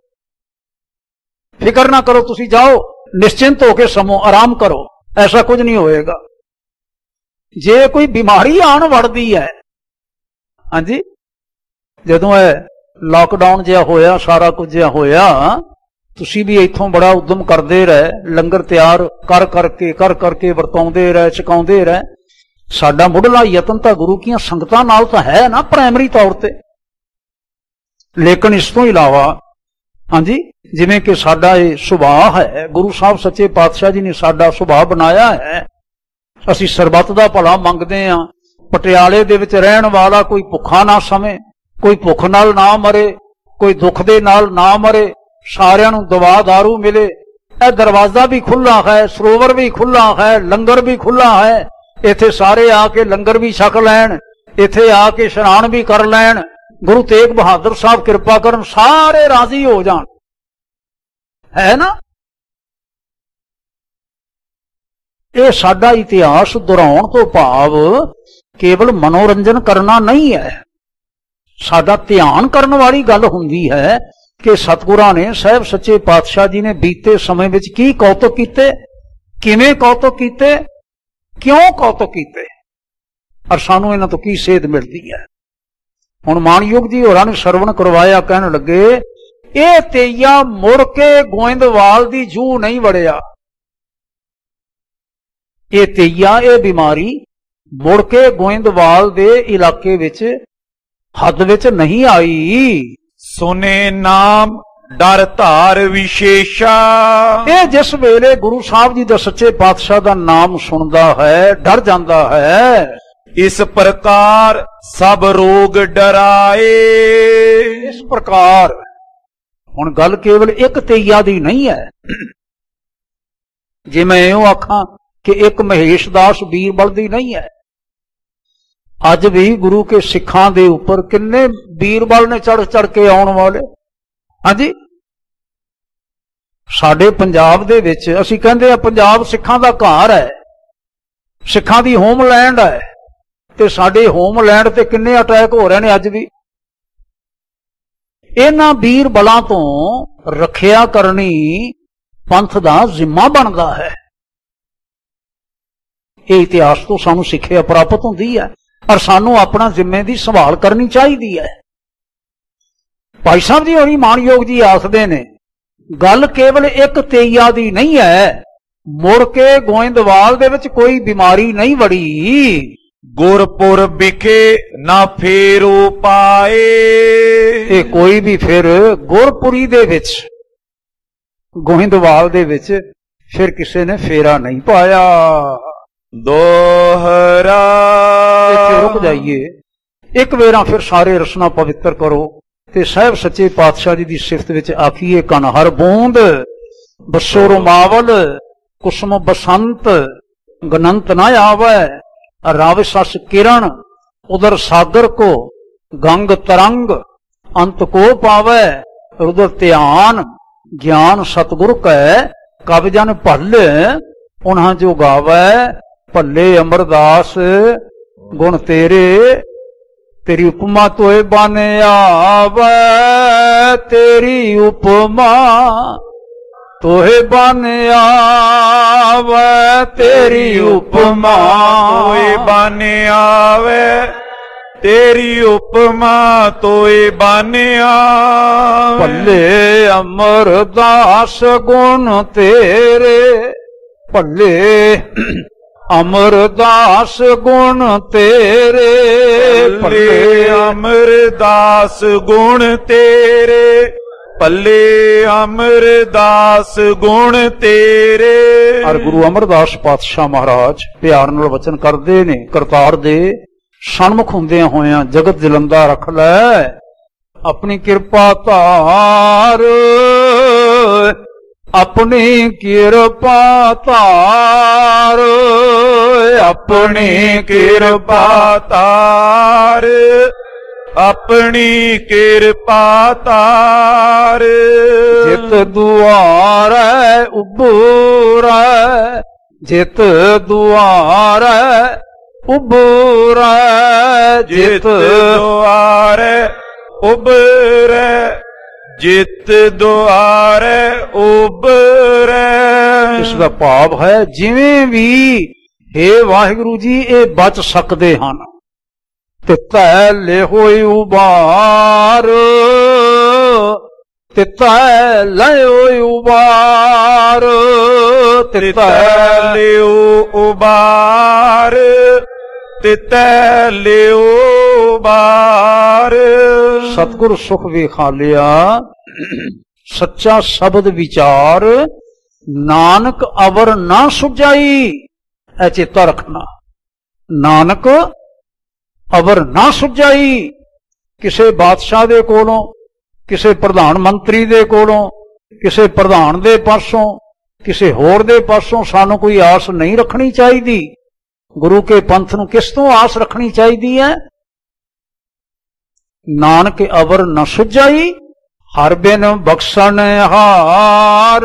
A: फिक्र ना करो, तुसी जाओ निश्चिंत होके समो, आराम करो, ऐसा कुछ नहीं होएगा। जे कोई बीमारी आन वड़दी है, हाँ जी, जदों लॉकडाउन जिहा होया, सारा कुछ जिहा होया, तुसी भी इत्थों बड़ा उद्यम करते रहे, लंगर तैयार कर करके वरताउंदे रहे, छकाउंदे रहे। साडा मुढ़ला यतन तां गुरु कीआं संगतां नाल तां है ना प्राइमरी तौर ते, लेकिन इस तो इलावा हाँ जी, जिवें कि साडा ये सुभाव है, गुरु साहब सच्चे पातशाह जी ने साडा सुभाव बनाया है, असीं सरबत दा भला मंगदे हां। पटियाले दे विच रहण वाला कोई भुखा ना समे, कोई भुख नाल ना मरे, कोई दुख दे नाल ना मरे, सारियां नूं दवा दारू मिले। यह दरवाजा भी खुला है, सरोवर भी खुला है, लंगर भी खुला है, इत्थे सारे आके लंगर भी छक लैण, इत्थे आके इशनान भी कर लैण, गुरु तेग बहादुर साहब कृपा करन, सारे राजी हो जान, है ना। ये साडा इतिहास दोहराउण तो भाव केवल मनोरंजन करना नहीं है, साडा ध्यान करने वाली गल हुंदी है कि सतगुरां ने, साहब सच्चे पातशाह जी ने बीते समय विच की कौतुक कीते, किवें कौतुक कीते, क्यों कौतुक कीते, और सानू इन्हां तो की सेध मिलती है। हुण मानयोग जी होरां ने सरवण करवाया, कहण लगे ये तेइया मुड़ के गोइंदवाल दी जूह नहीं वड़िया, ये तेइया, ये बीमारी मुड़ के गोइंदवाल दे इलाके विच हद विच नहीं आई।
B: सुने नाम डर धार विशेषा,
A: ये जिस वेले गुरु साहब जी दा सच्चे पातशाह दा नाम सुनदा है, डर जांदा है।
B: इस प्रकार सब रोग डराए।
A: इस प्रकार हुण गल केवल एक तेइया दी नहीं है। जे मैं इहो आखां कि एक महेश दास बीरबल दी नहीं है, अज भी गुरु के सिखां दे उपर किन्ने बीरबल ने चढ़ चढ़ के आउण वाले। हाँ जी, साडे पंजाब दे विच असीं कहंदे आ पंजाब सिखां दा घर है, सिखां दी होमलैंड है, ते साडे होमलैंड ते किन्ने अटैक हो रहे ने अज भी। इन्हां बीरबलां तो रखिया करनी पंथ दा जिम्मा बनदा है। ये इतिहास तो सानू सिक्ख्या प्राप्त होंदी है और सानू अपना जिम्मे की संभाल करनी चाहिए है। भाई साहब जी होरी मानयोग जी आखदे ने गल केवल एक तेइया दी नहीं है, मुड़ के गोइंदवाल दे विच कोई बीमारी नहीं वड़ी,
B: गुरपुर बिखे ना फेरो पाए।
A: ये कोई भी फिर गुरपुरी दे विच, गोइंदवाल दे विच फिर किसी ने फेरा नहीं पाया।
B: दोहरा
A: रुक जाइए, एक वेरा फिर सारे रसना पवित्र करो ते साहब सच्चे पातशाह जी की सिफत विच आखिए, कन हर बूंद बसो रुमावल कुसम बसंत गनंत ना आवे, रावसस किरण उधर सागर को गंग तरंग अंत को पावे उधर ध्यान ज्ञान सतगुरु कै कब जन भल उन्हां जो गावे भले अमरदास गुण तेरे तेरी उपमा तोए बन आवे तेरी उपमा तोहे बन आवे तेरी उपमा
B: तोए बन आवे तेरी उपमा तोए बन आवे
A: भले अमरदास गुण तेरे भले अमरदास गुण तेरे
B: भले अमरदास गुण तेरे भले अमरदास गुण तेरे।
A: और गुरु अमरदास पातशाह महाराज प्यार नाल वचन करदे ने करतार दे सन्मुख हुंदियां होयां जगत जलंदा रख लै अपनी कृपा धार अपनी कृपा तार
B: अपनी कृपा तार अपनी कृपा तार
A: जित दुआर उबूर जित दुआर उबूर
B: जित दुआर उबर जित दुआर उबर।
A: इसका भाव है जिवें भी हे वाहिगुरु जी ये बच सकते हैं ते तैले होई उबार ते तैले होई उबार ते
B: तैले उबार ते तैले उबार।
A: सतगुरु सुख विखा लिया सच्चा शब्द विचार नानक अवर ना सुझाई ऐ चेता रखना नानक अवर ना सुझाई किसे बादशाह दे कोलों किसे प्रधान मंत्री दे कोलों किसे प्रधान दे पासों किसे होर दे पासों सानू कोई आस नहीं रखनी चाहिए। गुरु के पंथ नू किस तो आस रखनी चाहिए है नानक अवर न सुझाई हर बिन बख्शन हार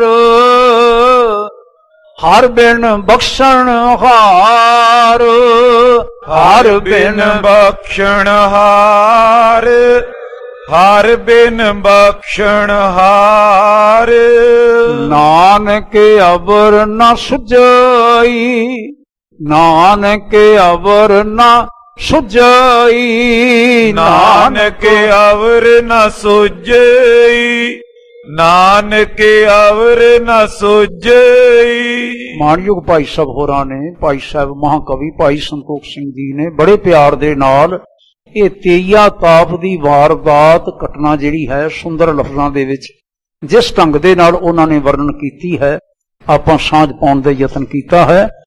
A: हर बिन बख्शन हार
B: हर बिन बख्शन हार हर बिन बख्शन हार।
A: नानक अवर न सुझाई नानक अवर न सुझाई
B: नानक अवर न सुझाई नानक अवर न सुझाई।
A: मानयोग भाई साहब होरां ने भाई साहब महाकवि भाई संतोख सिंह जी ने बड़े प्यार दे नाल ये तेईया ताप दी वारदात घटना जिहड़ी है सुंदर लफ्जां दे विच जिस ढंग दे नाल उन्हां ने वर्णन कीती है आपां सांझ पाउण दा यतन कीता है।